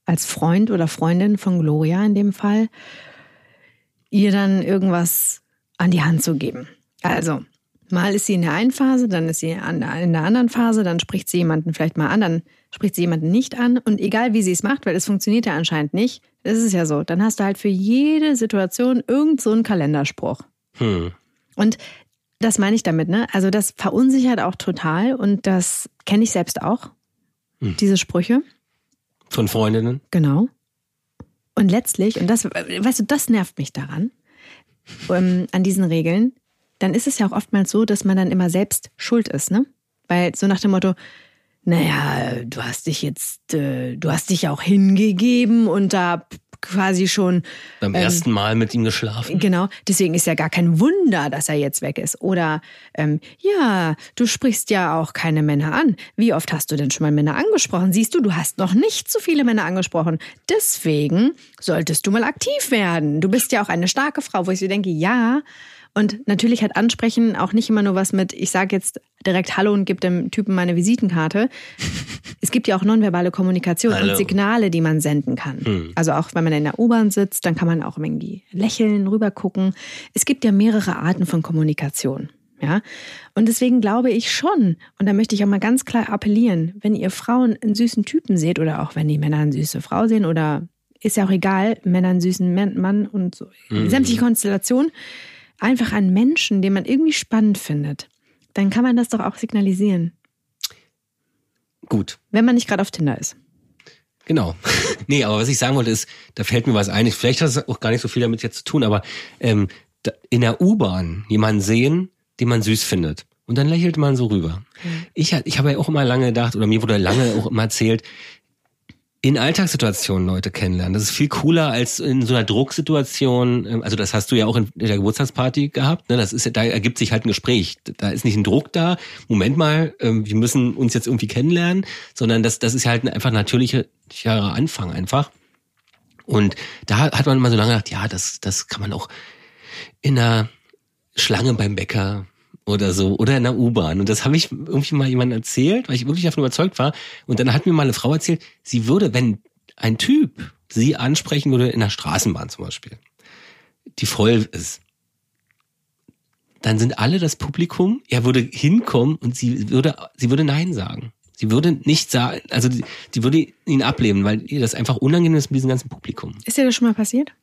als Freund oder Freundin von Gloria in dem Fall, ihr dann irgendwas an die Hand zu geben. Also, mal ist sie in der einen Phase, dann ist sie in der anderen Phase, dann spricht sie jemanden vielleicht mal an, dann spricht sie jemanden nicht an. Und egal wie sie es macht, weil es funktioniert ja anscheinend nicht, das ist ja so, dann hast du halt für jede Situation irgend so einen Kalenderspruch. Hm. Und das meine ich damit, ne? Also das verunsichert auch total und das kenne ich selbst auch, hm. diese Sprüche. Von Freundinnen? Genau. Und letztlich, und das, weißt du, das nervt mich daran, ähm, an diesen Regeln, dann ist es ja auch oftmals so, dass man dann immer selbst schuld ist, ne? Weil so nach dem Motto, naja, du hast dich jetzt, äh, du hast dich ja auch hingegeben und da quasi schon beim ähm, ersten Mal mit ihm geschlafen. Genau, deswegen ist ja gar kein Wunder, dass er jetzt weg ist. Oder ähm, ja, du sprichst ja auch keine Männer an. Wie oft hast du denn schon mal Männer angesprochen? Siehst du, du hast noch nicht so viele Männer angesprochen. Deswegen solltest du mal aktiv werden. Du bist ja auch eine starke Frau, wo ich so denke, ja. Und natürlich hat Ansprechen auch nicht immer nur was mit, ich sage jetzt direkt Hallo und gebe dem Typen meine Visitenkarte. Es gibt ja auch nonverbale Kommunikation Hallo. Und Signale, die man senden kann. Hm. Also auch wenn man in der U-Bahn sitzt, dann kann man auch irgendwie lächeln, rübergucken. Es gibt ja mehrere Arten von Kommunikation. Ja? Und deswegen glaube ich schon, und da möchte ich auch mal ganz klar appellieren, wenn ihr Frauen einen süßen Typen seht oder auch wenn die Männer eine süße Frau sehen oder ist ja auch egal, Männer einen süßen Mann und so, hm. sämtliche Konstellationen, einfach einen Menschen, den man irgendwie spannend findet, dann kann man das doch auch signalisieren. Gut. Wenn man nicht gerade auf Tinder ist. Genau. Nee, aber was ich sagen wollte ist, da fällt mir was ein. Vielleicht hat es auch gar nicht so viel damit jetzt zu tun, aber ähm, in der U-Bahn jemanden sehen, den man süß findet. Und dann lächelt man so rüber. Mhm. Ich, ich habe ja auch immer lange gedacht, oder mir wurde lange auch immer erzählt, in Alltagssituationen Leute kennenlernen. Das ist viel cooler als in so einer Drucksituation. Also das hast du ja auch in der Geburtstagsparty gehabt. Das ist, da ergibt sich halt ein Gespräch. Da ist nicht ein Druck da. Moment mal, wir müssen uns jetzt irgendwie kennenlernen, sondern das, das ist halt ein einfach natürlicher Anfang einfach. Und da hat man immer so lange gedacht, ja, das, das kann man auch in einer Schlange beim Bäcker oder so, oder in der U-Bahn. Und das habe ich irgendwie mal jemandem erzählt, weil ich wirklich davon überzeugt war. Und dann hat mir mal eine Frau erzählt, sie würde, wenn ein Typ sie ansprechen würde, in der Straßenbahn zum Beispiel, die voll ist, dann sind alle das Publikum, er würde hinkommen und sie würde, sie würde Nein sagen. Sie würde nicht sagen, also die, die würde ihn ablehnen, weil ihr das einfach unangenehm ist mit diesem ganzen Publikum. Ist dir das schon mal passiert?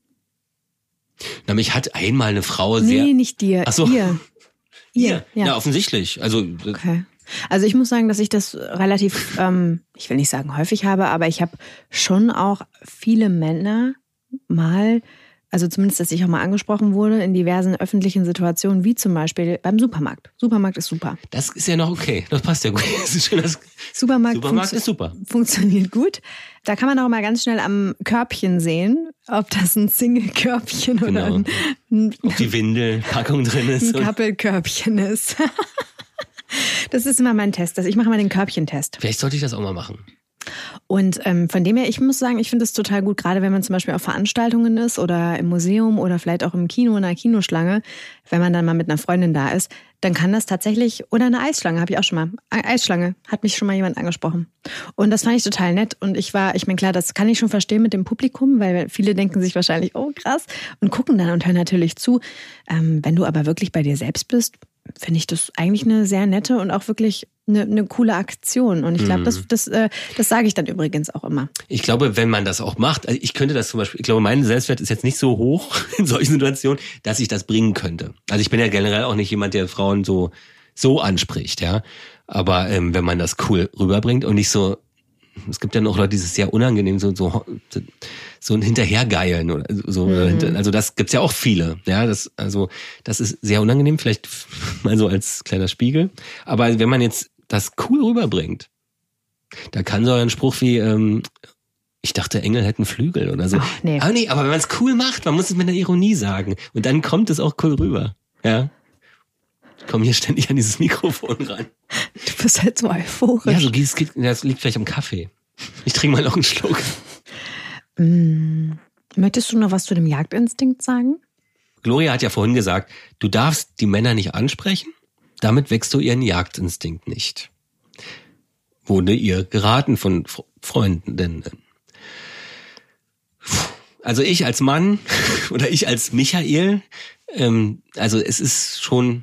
Na, mich hat einmal eine Frau sehr... Nee, nicht dir, Ach so. ihr. Ja, ja. ja, offensichtlich. Also, okay. Also ich muss sagen, dass ich das relativ, ähm, ich will nicht sagen häufig habe, aber ich habe schon auch viele Männer mal, also zumindest, dass ich auch mal angesprochen wurde in diversen öffentlichen Situationen, wie zum Beispiel beim Supermarkt. Supermarkt ist super. Das ist ja noch okay. Das passt ja gut. Das ist schön, das Supermarkt, Supermarkt ist super. Funktioniert gut. Da kann man auch mal ganz schnell am Körbchen sehen, ob das ein Single-Körbchen genau. oder ein, ein ob die Windelpackung drin ist. Ein Couple-Körbchen ist. Das ist immer mein Test. Ich mache mal den Körbchentest. Vielleicht sollte ich das auch mal machen. Und ähm, von dem her, ich muss sagen, ich finde es total gut, gerade wenn man zum Beispiel auf Veranstaltungen ist oder im Museum oder vielleicht auch im Kino, in einer Kinoschlange, wenn man dann mal mit einer Freundin da ist, dann kann das tatsächlich, oder eine Eisschlange, habe ich auch schon mal, Eisschlange, hat mich schon mal jemand angesprochen. Und das fand ich total nett und ich war, ich meine klar, das kann ich schon verstehen mit dem Publikum, weil viele denken sich wahrscheinlich, oh krass, und gucken dann und hören natürlich zu. Ähm, wenn du aber wirklich bei dir selbst bist, finde ich das eigentlich eine sehr nette und auch wirklich eine, eine coole Aktion. Und ich glaube, das, das, äh, das sage ich dann übrigens auch immer. Ich glaube, wenn man das auch macht, also ich könnte das zum Beispiel, ich glaube, mein Selbstwert ist jetzt nicht so hoch in solchen Situationen, dass ich das bringen könnte. Also ich bin ja generell auch nicht jemand, der Frauen so so anspricht, ja. Aber ähm, wenn man das cool rüberbringt und nicht so, es gibt ja noch Leute, die es sehr unangenehm so so so ein Hinterhergeilen oder so, mhm. Also das gibt's ja auch viele, ja, das also das ist sehr unangenehm, vielleicht mal so als kleiner Spiegel, aber wenn man jetzt das cool rüberbringt, da kann so ein Spruch wie ähm, ich dachte, Engel hätten Flügel oder so. Ach, nee. Aber nee, aber wenn man es cool macht, man muss es mit einer Ironie sagen und dann kommt es auch cool rüber, ja. Ich komme hier ständig an dieses Mikrofon ran. Du bist halt so euphorisch. Ja, so das, geht, das liegt vielleicht am Kaffee. Ich trinke mal noch einen Schluck. Mm, möchtest du noch was zu dem Jagdinstinkt sagen? Gloria hat ja vorhin gesagt, du darfst die Männer nicht ansprechen, damit wächst du ihren Jagdinstinkt nicht. Wurde ihr geraten von Freundinnen. Also ich als Mann oder ich als Michael, ähm, also es ist schon...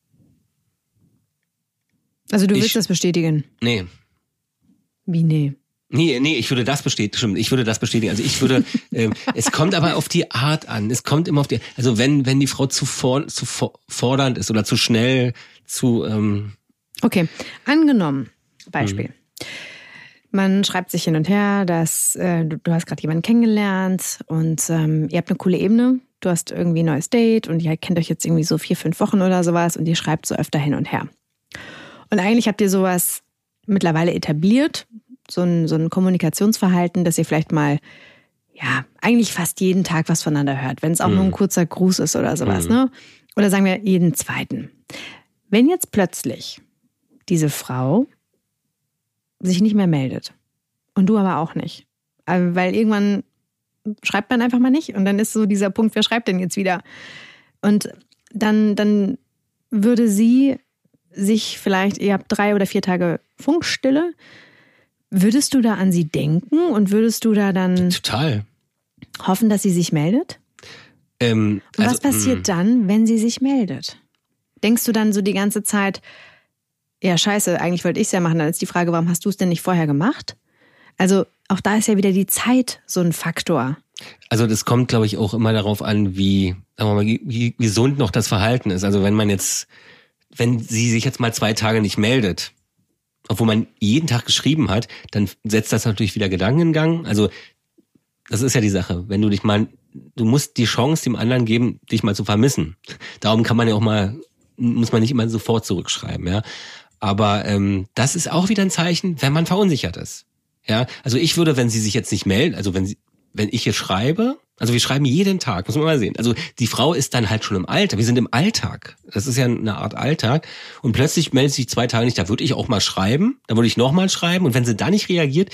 Also du willst ich, das bestätigen? Nee. Wie nee? Nee, nee, ich würde das bestätigen, stimmt, ich würde das bestätigen. Also ich würde, ähm, es kommt aber auf die Art an. Es kommt immer auf die, also wenn wenn die Frau zu, for, zu for, fordernd ist oder zu schnell, zu... Ähm, okay, angenommen, Beispiel. Hm. Man schreibt sich hin und her, dass äh, du, du hast gerade jemanden kennengelernt und ähm, ihr habt eine coole Ebene. Du hast irgendwie ein neues Date und ihr kennt euch jetzt irgendwie so vier, fünf Wochen oder sowas und ihr schreibt so öfter hin und her. Und eigentlich habt ihr sowas mittlerweile etabliert, so ein, so ein Kommunikationsverhalten, dass ihr vielleicht mal, ja, eigentlich fast jeden Tag was voneinander hört, wenn es auch mhm. nur ein kurzer Gruß ist oder sowas, mhm. ne? Oder sagen wir jeden zweiten. Wenn jetzt plötzlich diese Frau sich nicht mehr meldet und du aber auch nicht, weil irgendwann schreibt man einfach mal nicht und dann ist so dieser Punkt, wer schreibt denn jetzt wieder? Und dann, dann würde sie sich vielleicht, ihr habt drei oder vier Tage Funkstille, würdest du da an sie denken und würdest du da dann total hoffen, dass sie sich meldet? Ähm, und also, was passiert mh. dann, wenn sie sich meldet? Denkst du dann so die ganze Zeit, ja scheiße, eigentlich wollte ich es ja machen, dann ist die Frage, warum hast du es denn nicht vorher gemacht? Also auch da ist ja wieder die Zeit so ein Faktor. Also das kommt, glaube ich, auch immer darauf an, wie, sagen wir mal, wie, wie gesund noch das Verhalten ist. Also wenn man jetzt, wenn sie sich jetzt mal zwei Tage nicht meldet, obwohl man jeden Tag geschrieben hat, dann setzt das natürlich wieder Gedanken in Gang. Also das ist ja die Sache. Wenn du dich mal, du musst die Chance dem anderen geben, dich mal zu vermissen. Darum kann man ja auch mal, muss man nicht immer sofort zurückschreiben, ja. Aber ähm, das ist auch wieder ein Zeichen, wenn man verunsichert ist. Ja, also ich würde, wenn sie sich jetzt nicht melden, also wenn sie, wenn ich hier schreibe, also wir schreiben jeden Tag, muss man mal sehen. Also die Frau ist dann halt schon im Alter. Wir sind im Alltag. Das ist ja eine Art Alltag. Und plötzlich meldet sich zwei Tage nicht. Da würde ich auch mal schreiben. Da würde ich nochmal schreiben. Und wenn sie da nicht reagiert,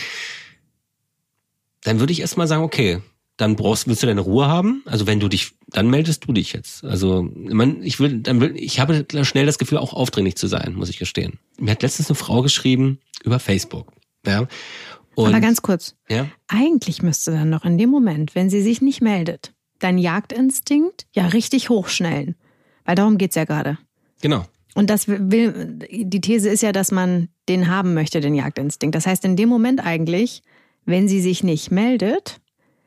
dann würde ich erst mal sagen, okay, dann brauchst, willst du deine Ruhe haben. Also wenn du dich, dann meldest du dich jetzt. Also man, ich will, dann will, ich habe schnell das Gefühl, auch aufdringlich zu sein, muss ich gestehen. Mir hat letztens eine Frau geschrieben über Facebook. Ja. Und, aber ganz kurz, ja? Eigentlich müsste dann noch in dem Moment, wenn sie sich nicht meldet, dein Jagdinstinkt ja richtig hochschnellen. Weil darum geht's ja gerade. Genau. Und das will, die These ist ja, dass man den haben möchte, den Jagdinstinkt. Das heißt, in dem Moment eigentlich, wenn sie sich nicht meldet,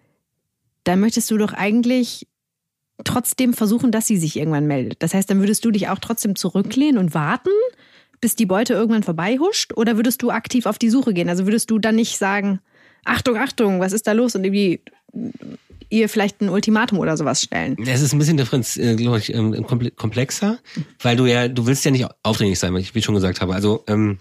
dann möchtest du doch eigentlich trotzdem versuchen, dass sie sich irgendwann meldet. Das heißt, dann würdest du dich auch trotzdem zurücklehnen und warten, bis die Beute irgendwann vorbeihuscht? Oder würdest du aktiv auf die Suche gehen? Also würdest du dann nicht sagen, Achtung, Achtung, was ist da los? Und irgendwie ihr vielleicht ein Ultimatum oder sowas stellen? Es ist ein bisschen differenz, glaube ich, komplexer, weil du ja, du willst ja nicht aufdringlich sein, wie ich schon gesagt habe. Also ähm,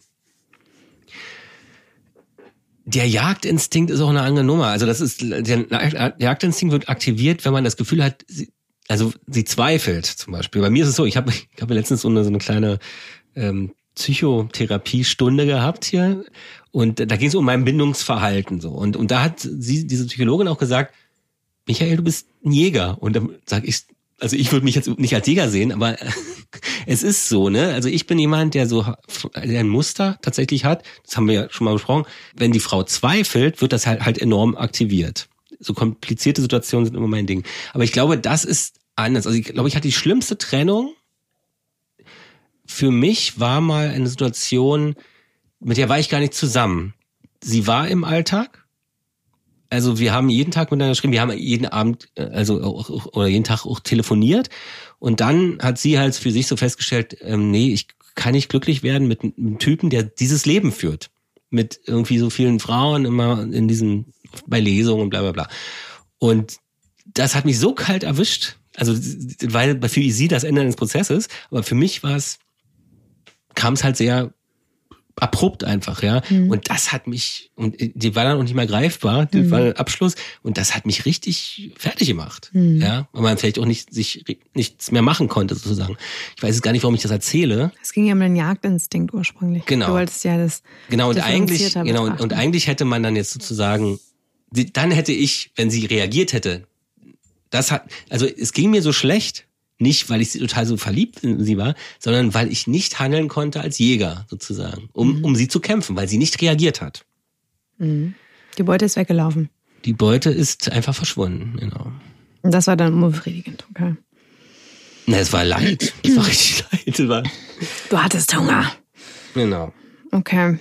der Jagdinstinkt ist auch eine andere Nummer. Also das ist, der Jagdinstinkt wird aktiviert, wenn man das Gefühl hat, sie, also sie zweifelt zum Beispiel. Bei mir ist es so, ich habe ich habe letztens so eine, so eine kleine ähm, Psychotherapiestunde gehabt hier und da ging es um mein Bindungsverhalten so und und da hat sie, diese Psychologin, auch gesagt, Michael, du bist ein Jäger. Und dann sag ich, also ich würde mich jetzt nicht als Jäger sehen, aber es ist so, ne? Also ich bin jemand, der so der ein Muster tatsächlich hat, das haben wir ja schon mal besprochen, wenn die Frau zweifelt, wird das halt halt enorm aktiviert. So komplizierte Situationen sind immer mein Ding. Aber ich glaube, das ist anders. Also ich glaube, ich hatte die schlimmste Trennung. Für mich war mal eine Situation, mit der war ich gar nicht zusammen. Sie war im Alltag. Also wir haben jeden Tag miteinander geschrieben, wir haben jeden Abend, also auch, oder jeden Tag auch telefoniert. Und dann hat sie halt für sich so festgestellt, ähm, nee, ich kann nicht glücklich werden mit einem Typen, der dieses Leben führt. Mit irgendwie so vielen Frauen immer in diesen, bei Lesungen und bla bla bla. Und das hat mich so kalt erwischt, also weil für sie das Ende eines Prozesses, aber für mich war es, kam es halt sehr abrupt einfach, ja. Mhm. Und das hat mich, und die war dann auch nicht mehr greifbar, die mhm. war ein Abschluss, und das hat mich richtig fertig gemacht, mhm. ja. Weil man vielleicht auch nicht, sich nichts mehr machen konnte, sozusagen. Ich weiß jetzt gar nicht, warum ich das erzähle. Es ging ja um den Jagdinstinkt ursprünglich. Genau. Du wolltest ja das Genau, und eigentlich, genau, und, und eigentlich hätte man dann jetzt sozusagen, dann hätte ich, wenn sie reagiert hätte, das hat, also es ging mir so schlecht, nicht, weil ich sie total so verliebt in sie war, sondern weil ich nicht handeln konnte als Jäger, sozusagen, um, mhm. um sie zu kämpfen, weil sie nicht reagiert hat. Mhm. Die Beute ist weggelaufen. die Beute ist einfach verschwunden, genau. Und das war dann unbefriedigend, okay. Na, es war leid. Es war richtig leid. Es war Du hattest Hunger. genau. Okay.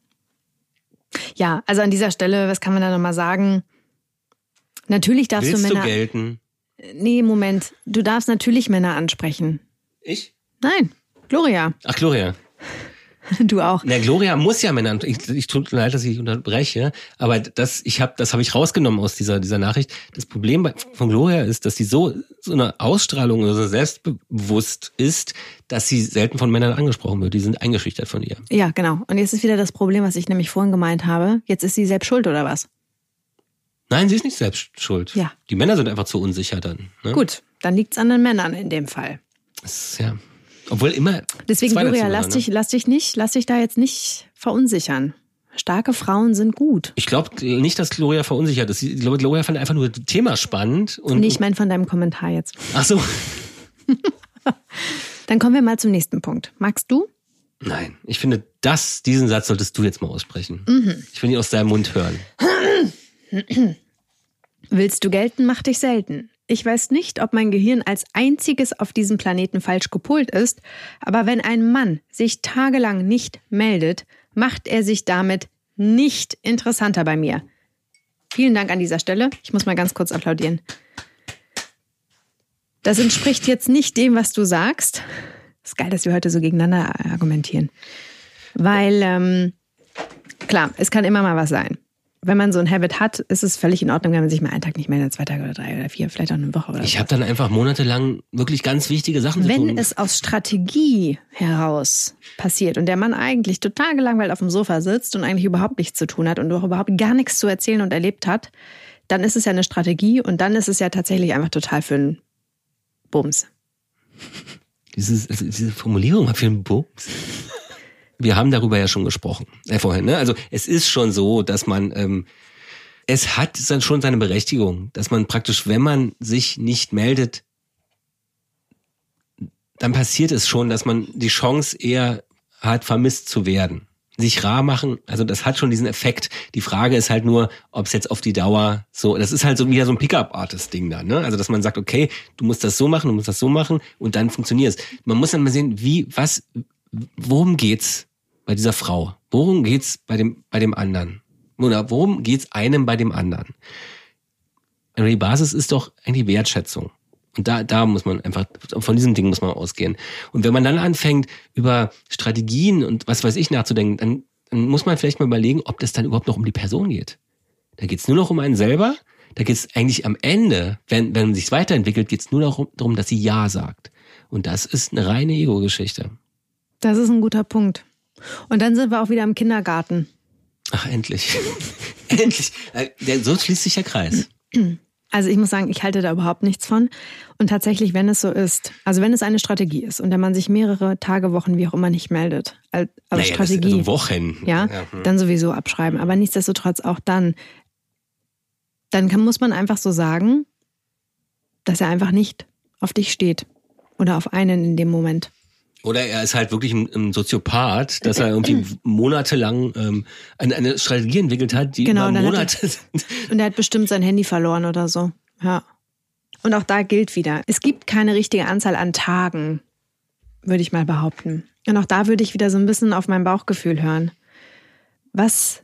Ja, also an dieser Stelle, was kann man da nochmal sagen? Natürlich darfst Willst du Männer... du gelten? Nee, Moment. Du darfst natürlich Männer ansprechen. Ich? Nein, Gloria. Ach, Gloria. Du auch. Na, Gloria muss ja Männer. Ich, ich tut mir leid, dass ich unterbreche, aber das, ich habe, das habe ich rausgenommen aus dieser dieser Nachricht. Das Problem bei, von Gloria ist, dass sie so so eine Ausstrahlung oder so selbstbewusst ist, dass sie selten von Männern angesprochen wird. Die sind eingeschüchtert von ihr. Ja, genau. Und jetzt ist wieder das Problem, was ich nämlich vorhin gemeint habe. Jetzt ist sie selbst schuld oder was? Nein, sie ist nicht selbst schuld. Ja. Die Männer sind einfach zu unsicher dann. Ne? Gut, dann liegt's an den Männern in dem Fall. Das ist, ja. Obwohl immer. Deswegen, zwei Gloria, dazu lass gehören, dich, lass dich nicht, lass dich da jetzt nicht verunsichern. Starke Frauen sind gut. Ich glaube nicht, dass Gloria verunsichert ist. Ich glaube, Gloria fand einfach nur das Thema spannend. Und Nee, ich meine von deinem Kommentar jetzt. Ach so. Dann kommen wir mal zum nächsten Punkt. Magst du? Nein, ich finde, das, diesen Satz solltest du jetzt mal aussprechen. Mhm. Ich will ihn aus deinem Mund hören. Willst du gelten, mach dich selten. Ich weiß nicht, ob mein Gehirn als einziges auf diesem Planeten falsch gepolt ist, aber wenn ein Mann sich tagelang nicht meldet, macht er sich damit nicht interessanter bei mir. Vielen Dank an dieser Stelle. Ich muss mal ganz kurz applaudieren. Das entspricht jetzt nicht dem, was du sagst. Ist geil, dass wir heute so gegeneinander argumentieren. Weil, ähm, klar, es kann immer mal was sein. Wenn man so ein Habit hat, ist es völlig in Ordnung, wenn man sich mal einen Tag nicht meldet, zwei Tage oder drei oder vier, vielleicht auch eine Woche oder Ich so. habe dann einfach monatelang wirklich ganz wichtige Sachen zu tun. Wenn es aus Strategie heraus passiert und der Mann eigentlich total gelangweilt auf dem Sofa sitzt und eigentlich überhaupt nichts zu tun hat und auch überhaupt gar nichts zu erzählen und erlebt hat, dann ist es ja eine Strategie und dann ist es ja tatsächlich einfach total für einen Bums. Dieses, also diese Formulierung für einen Bums. Wir haben darüber ja schon gesprochen, äh, vorhin. Ne? Also es ist schon so, dass man, ähm, es hat dann schon seine Berechtigung, dass man praktisch, wenn man sich nicht meldet, dann passiert es schon, dass man die Chance eher hat, vermisst zu werden. Sich rar machen, also das hat schon diesen Effekt. Die Frage ist halt nur, ob es jetzt auf die Dauer so, das ist halt so wieder so ein Pickup-Artist-Ding da, ne? Also dass man sagt, okay, du musst das so machen, du musst das so machen und dann funktioniert es. Man muss dann mal sehen, wie, was, worum geht's bei dieser Frau? Worum geht's bei dem, bei dem anderen? Oder worum geht's einem bei dem anderen? Also die Basis ist doch eigentlich Wertschätzung. Und da, da muss man einfach, von diesem Ding muss man ausgehen. Und wenn man dann anfängt, über Strategien und was weiß ich nachzudenken, dann, dann muss man vielleicht mal überlegen, ob das dann überhaupt noch um die Person geht. Da geht's nur noch um einen selber. Da geht's eigentlich am Ende, wenn, wenn man sich weiterentwickelt, geht's nur noch darum, dass sie Ja sagt. Und das ist eine reine Ego-Geschichte. Das ist ein guter Punkt. Und dann sind wir auch wieder im Kindergarten. Ach, endlich. Endlich. So schließt sich der Kreis. Also ich muss sagen, ich halte da überhaupt nichts von. Und tatsächlich, wenn es so ist, also wenn es eine Strategie ist und der Mann sich mehrere Tage, Wochen, wie auch immer nicht meldet, als naja, Strategie, das, also Wochen, ja, ja hm. dann sowieso abschreiben. Aber nichtsdestotrotz auch dann, dann kann, muss man einfach so sagen, dass er einfach nicht auf dich steht oder auf einen in dem Moment. Oder er ist halt wirklich ein, ein Soziopath, dass er irgendwie monatelang ähm, eine, eine Strategie entwickelt hat, die genau, über Monate er, sind. Und er hat bestimmt sein Handy verloren oder so. Ja. Und auch da gilt wieder, es gibt keine richtige Anzahl an Tagen, würde ich mal behaupten. Und auch da würde ich wieder so ein bisschen auf mein Bauchgefühl hören. Was,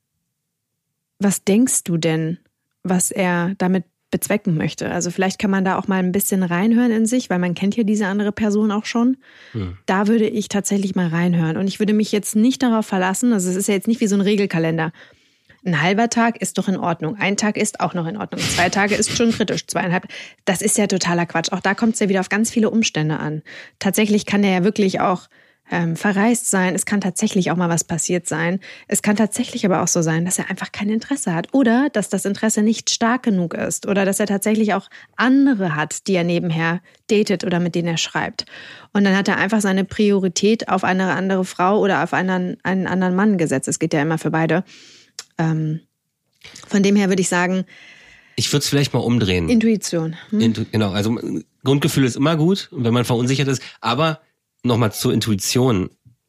was denkst du denn, was er damit bezwecken möchte? Also vielleicht kann man da auch mal ein bisschen reinhören in sich, weil man kennt ja diese andere Person auch schon. Hm. Da würde ich tatsächlich mal reinhören. Und ich würde mich jetzt nicht darauf verlassen, also es ist ja jetzt nicht wie so ein Regelkalender. Ein halber Tag ist doch in Ordnung. Ein Tag ist auch noch in Ordnung. Zwei Tage ist schon kritisch. Zweieinhalb. Das ist ja totaler Quatsch. Auch da kommt es ja wieder auf ganz viele Umstände an. Tatsächlich kann der ja wirklich auch ähm, verreist sein. Es kann tatsächlich auch mal was passiert sein. Es kann tatsächlich aber auch so sein, dass er einfach kein Interesse hat. Oder dass das Interesse nicht stark genug ist. Oder dass er tatsächlich auch andere hat, die er nebenher datet oder mit denen er schreibt. Und dann hat er einfach seine Priorität auf eine andere Frau oder auf einen, einen anderen Mann gesetzt. Es geht ja immer für beide. Ähm, von dem her würde ich sagen, ich würde es vielleicht mal umdrehen. Intuition. Hm? Intu- genau, also Grundgefühl ist immer gut, wenn man verunsichert ist. Aber nochmal zur Intuition.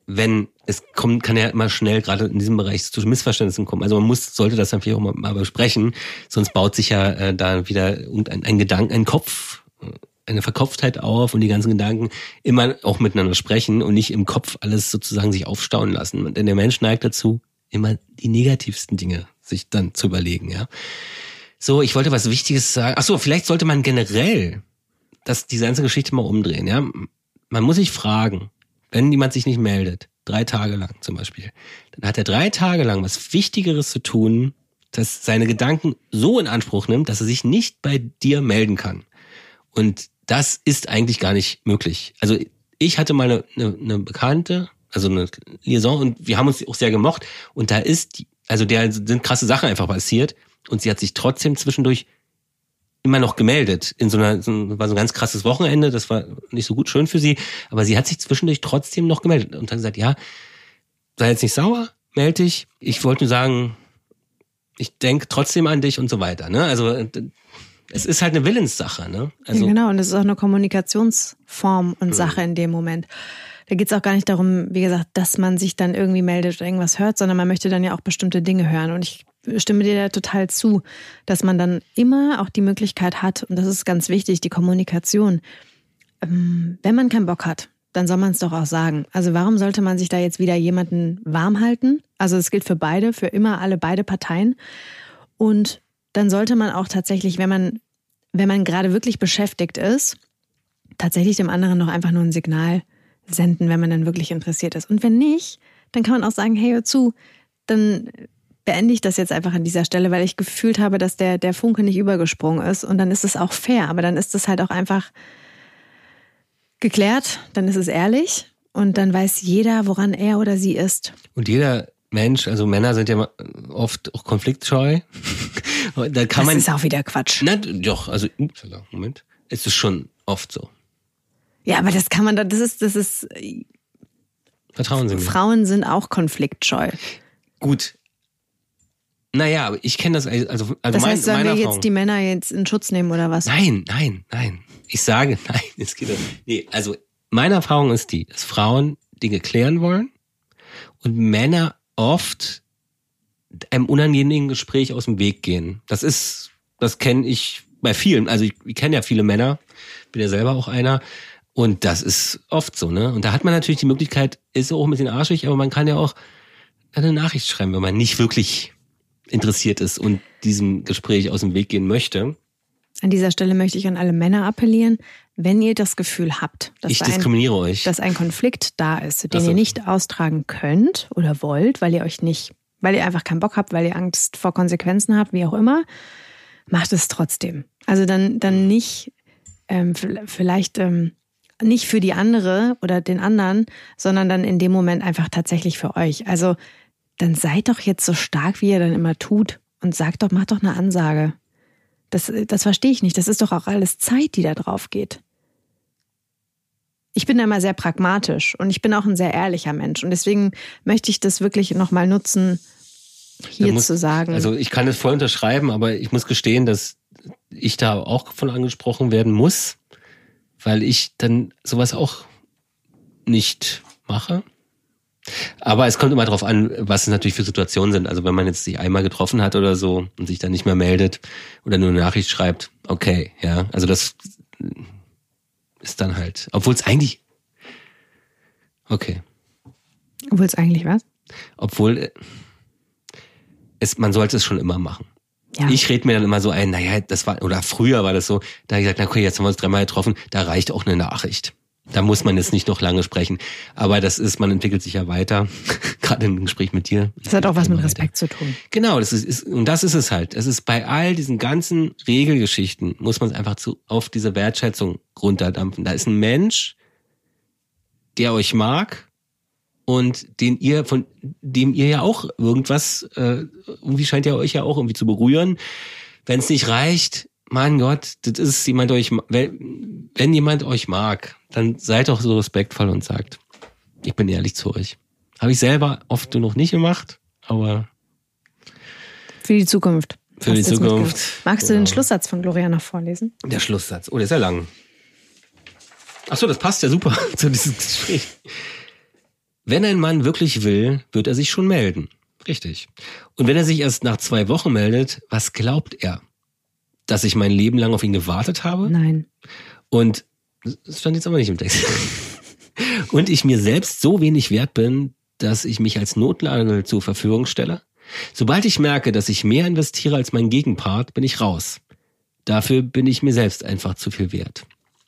wenn es kommt, kann ja immer schnell gerade in diesem Bereich zu Missverständnissen kommen. Also man muss, sollte das natürlich auch mal, mal besprechen, sonst baut sich ja äh, da wieder irgendein ein Gedanken, ein Kopf, eine Verkopftheit auf und die ganzen Gedanken immer auch miteinander sprechen und nicht im Kopf alles sozusagen sich aufstauen lassen. Denn der Mensch neigt dazu, immer die negativsten Dinge sich dann zu überlegen, ja. So, ich wollte was Wichtiges sagen. Ach so, vielleicht sollte man generell das, diese ganze Geschichte mal umdrehen, ja. Man muss sich fragen, wenn jemand sich nicht meldet, drei Tage lang zum Beispiel, dann hat er drei Tage lang was Wichtigeres zu tun, das seine Gedanken so in Anspruch nimmt, dass er sich nicht bei dir melden kann. Und das ist eigentlich gar nicht möglich. Also ich hatte mal eine, eine, eine Bekannte, also eine Liaison, und wir haben uns auch sehr gemocht. Und da ist, die, also der sind krasse Sachen einfach passiert. Und sie hat sich trotzdem zwischendurch immer noch gemeldet. In so einer, so, war so ein ganz krasses Wochenende, das war nicht so gut schön für sie, aber sie hat sich zwischendurch trotzdem noch gemeldet und hat gesagt, ja, sei jetzt nicht sauer, melde dich. Ich wollte nur sagen, ich denke trotzdem an dich und so weiter. Ne? Also es ist halt eine Willenssache. Ne? Also, ja, genau, und es ist auch eine Kommunikationsform und Sache in dem Moment. Da geht es auch gar nicht darum, wie gesagt, dass man sich dann irgendwie meldet oder irgendwas hört, sondern man möchte dann ja auch bestimmte Dinge hören. Und ich stimme dir da total zu, dass man dann immer auch die Möglichkeit hat, und das ist ganz wichtig, die Kommunikation. Wenn man keinen Bock hat, dann soll man es doch auch sagen. Also warum sollte man sich da jetzt wieder jemanden warm halten? Also es gilt für beide, für immer alle beide Parteien. Und dann sollte man auch tatsächlich, wenn man, wenn man gerade wirklich beschäftigt ist, tatsächlich dem anderen noch einfach nur ein Signal senden, wenn man dann wirklich interessiert ist. Und wenn nicht, dann kann man auch sagen, hey, hör zu, dann beende ich das jetzt einfach an dieser Stelle, weil ich gefühlt habe, dass der, der Funke nicht übergesprungen ist. Und dann ist es auch fair, aber dann ist es halt auch einfach geklärt, dann ist es ehrlich und dann weiß jeder, woran er oder sie ist. Und jeder Mensch, also Männer sind ja oft auch konfliktscheu. Da kann das man, ist auch wieder Quatsch. Na, doch, also, Moment, es ist schon oft so. Ja, aber das kann man, das ist, das ist. Vertrauen Sie mir. Frauen sind auch konfliktscheu. Gut. Naja, aber ich kenne das, also, also das heißt, sollen mein, wir Erfahrung, jetzt die Männer jetzt in Schutz nehmen oder was? Nein, nein, nein. Ich sage, nein, es geht nicht. Nee, also meine Erfahrung ist die, dass Frauen Dinge klären wollen und Männer oft einem unangenehmen Gespräch aus dem Weg gehen. Das ist, das kenne ich bei vielen. Also ich, ich kenne ja viele Männer, bin ja selber auch einer. Und das ist oft so, ne? Und da hat man natürlich die Möglichkeit, ist auch ein bisschen arschig, aber man kann ja auch eine Nachricht schreiben, wenn man nicht wirklich interessiert ist und diesem Gespräch aus dem Weg gehen möchte. An dieser Stelle möchte ich an alle Männer appellieren, wenn ihr das Gefühl habt, dass, ich ein, diskriminiere euch. dass ein Konflikt da ist, den Ach so. ihr nicht austragen könnt oder wollt, weil ihr euch nicht, weil ihr einfach keinen Bock habt, weil ihr Angst vor Konsequenzen habt, wie auch immer, macht es trotzdem. Also dann, dann nicht, ähm, vielleicht ähm, nicht für die andere oder den anderen, sondern dann in dem Moment einfach tatsächlich für euch. Also dann seid doch jetzt so stark, wie ihr dann immer tut und sagt doch, macht doch eine Ansage. Das, das verstehe ich nicht. Das ist doch auch alles Zeit, die da drauf geht. Ich bin da immer sehr pragmatisch und ich bin auch ein sehr ehrlicher Mensch. Und deswegen möchte ich das wirklich nochmal nutzen, hier muss, zu sagen. Also ich kann es voll unterschreiben, aber ich muss gestehen, dass ich da auch von angesprochen werden muss, weil ich dann sowas auch nicht mache. Aber es kommt immer darauf an, was es natürlich für Situationen sind. Also wenn man jetzt sich einmal getroffen hat oder so und sich dann nicht mehr meldet oder nur eine Nachricht schreibt, okay, ja, also das ist dann halt, obwohl es eigentlich, okay. Obwohl es eigentlich was? Obwohl es, man sollte es schon immer machen. Ja. Ich rede mir dann immer so ein, naja, das war, oder früher war das so, da habe ich gesagt, na okay, jetzt haben wir uns dreimal getroffen, da reicht auch eine Nachricht. Da muss man jetzt nicht noch lange sprechen. Aber das ist, man entwickelt sich ja weiter. Gerade im Gespräch mit dir. Das hat auch was mit Respekt zu tun. Genau, das ist, ist, und das ist es halt. Es ist bei all diesen ganzen Regelgeschichten, muss man es einfach zu, auf diese Wertschätzung runterdampfen. Da ist ein Mensch, der euch mag und den ihr, von dem ihr ja auch irgendwas, äh, irgendwie scheint ja euch ja auch irgendwie zu berühren. Wenn es nicht reicht, mein Gott, das ist jemand, der euch, wenn, wenn jemand euch mag, dann seid doch so respektvoll und sagt, ich bin ehrlich zu euch. Habe ich selber oft noch nicht gemacht, aber für die Zukunft. Für die Zukunft. Magst du genau. den Schlusssatz von Gloria noch vorlesen? Der Schlusssatz. Oh, der ist ja lang. Ach so, das passt ja super zu diesem Gespräch. Wenn ein Mann wirklich will, wird er sich schon melden. Richtig. Und wenn er sich erst nach zwei Wochen meldet, was glaubt er? Dass ich mein Leben lang auf ihn gewartet habe? Nein. Und das stand jetzt aber nicht im Text. Und ich mir selbst so wenig wert bin, dass ich mich als Notnagel zur Verfügung stelle? Sobald ich merke, dass ich mehr investiere als mein Gegenpart, bin ich raus. Dafür bin ich mir selbst einfach zu viel wert.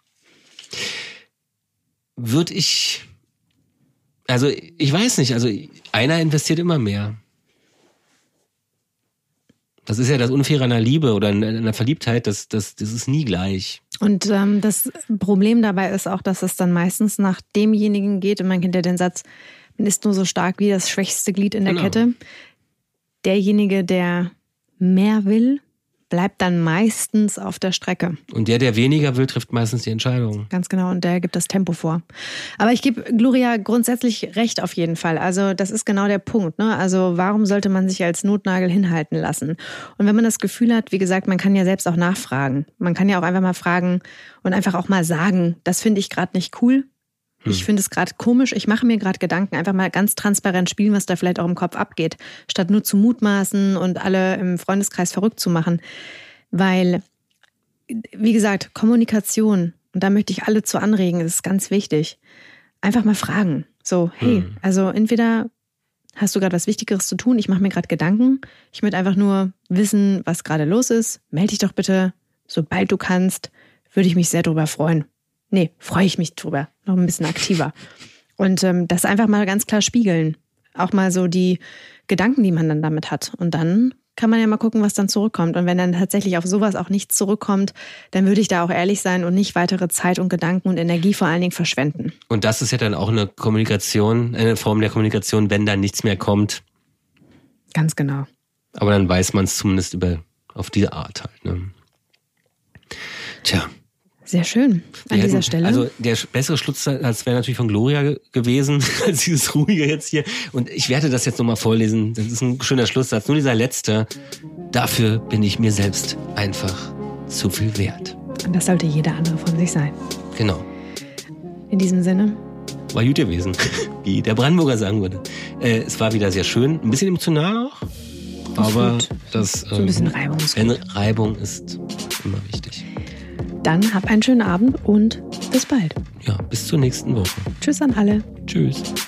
Würde ich... Also ich weiß nicht, also einer investiert immer mehr. Das ist ja das Unfaire an der Liebe oder an der Verliebtheit, das, das, das ist nie gleich. Und ähm, das Problem dabei ist auch, dass es dann meistens nach demjenigen geht, und man kennt ja den Satz, man ist nur so stark wie das schwächste Glied in der Genau. Kette. Derjenige, der mehr will, bleibt dann meistens auf der Strecke. Und der, der weniger will, trifft meistens die Entscheidung. Ganz genau, und der gibt das Tempo vor. Aber ich gebe Gloria grundsätzlich recht auf jeden Fall. Also das ist genau der Punkt, ne? Also warum sollte man sich als Notnagel hinhalten lassen? Und wenn man das Gefühl hat, wie gesagt, man kann ja selbst auch nachfragen. Man kann ja auch einfach mal fragen und einfach auch mal sagen, das finde ich gerade nicht cool. Ich finde es gerade komisch, ich mache mir gerade Gedanken, einfach mal ganz transparent spielen, was da vielleicht auch im Kopf abgeht, statt nur zu mutmaßen und alle im Freundeskreis verrückt zu machen. Weil, wie gesagt, Kommunikation, und da möchte ich alle zu anregen, das ist ganz wichtig. Einfach mal fragen. So, hey, Hm. also entweder hast du gerade was Wichtigeres zu tun, ich mache mir gerade Gedanken, ich möchte einfach nur wissen, was gerade los ist, melde dich doch bitte, sobald du kannst, würde ich mich sehr drüber freuen. Nee, freue ich mich drüber. Noch ein bisschen aktiver. Und ähm, das einfach mal ganz klar spiegeln. Auch mal so die Gedanken, die man dann damit hat. Und dann kann man ja mal gucken, was dann zurückkommt. Und wenn dann tatsächlich auf sowas auch nichts zurückkommt, dann würde ich da auch ehrlich sein und nicht weitere Zeit und Gedanken und Energie vor allen Dingen verschwenden. Und das ist ja dann auch eine Kommunikation, eine Form der Kommunikation, wenn da nichts mehr kommt. Ganz genau. Aber dann weiß man es zumindest über auf diese Art halt. Ne? Tja. Sehr schön an Wir dieser hätten, Stelle. Also der bessere Schlusssatz wäre natürlich von Gloria ge- gewesen, als dieses ruhige jetzt hier. Und ich werde das jetzt nochmal vorlesen. Das ist ein schöner Schlusssatz. Nur dieser letzte. Dafür bin ich mir selbst einfach zu viel wert. Und das sollte jeder andere von sich sein. Genau. In diesem Sinne. War gut gewesen, wie der Brandenburger sagen würde. Äh, es war wieder sehr schön. Ein bisschen emotional auch. Aber gut. das... So ein bisschen Reibung ist Wenn gut. Reibung ist immer wichtig. Dann hab einen schönen Abend und bis bald. Ja, bis zur nächsten Woche. Tschüss an alle. Tschüss.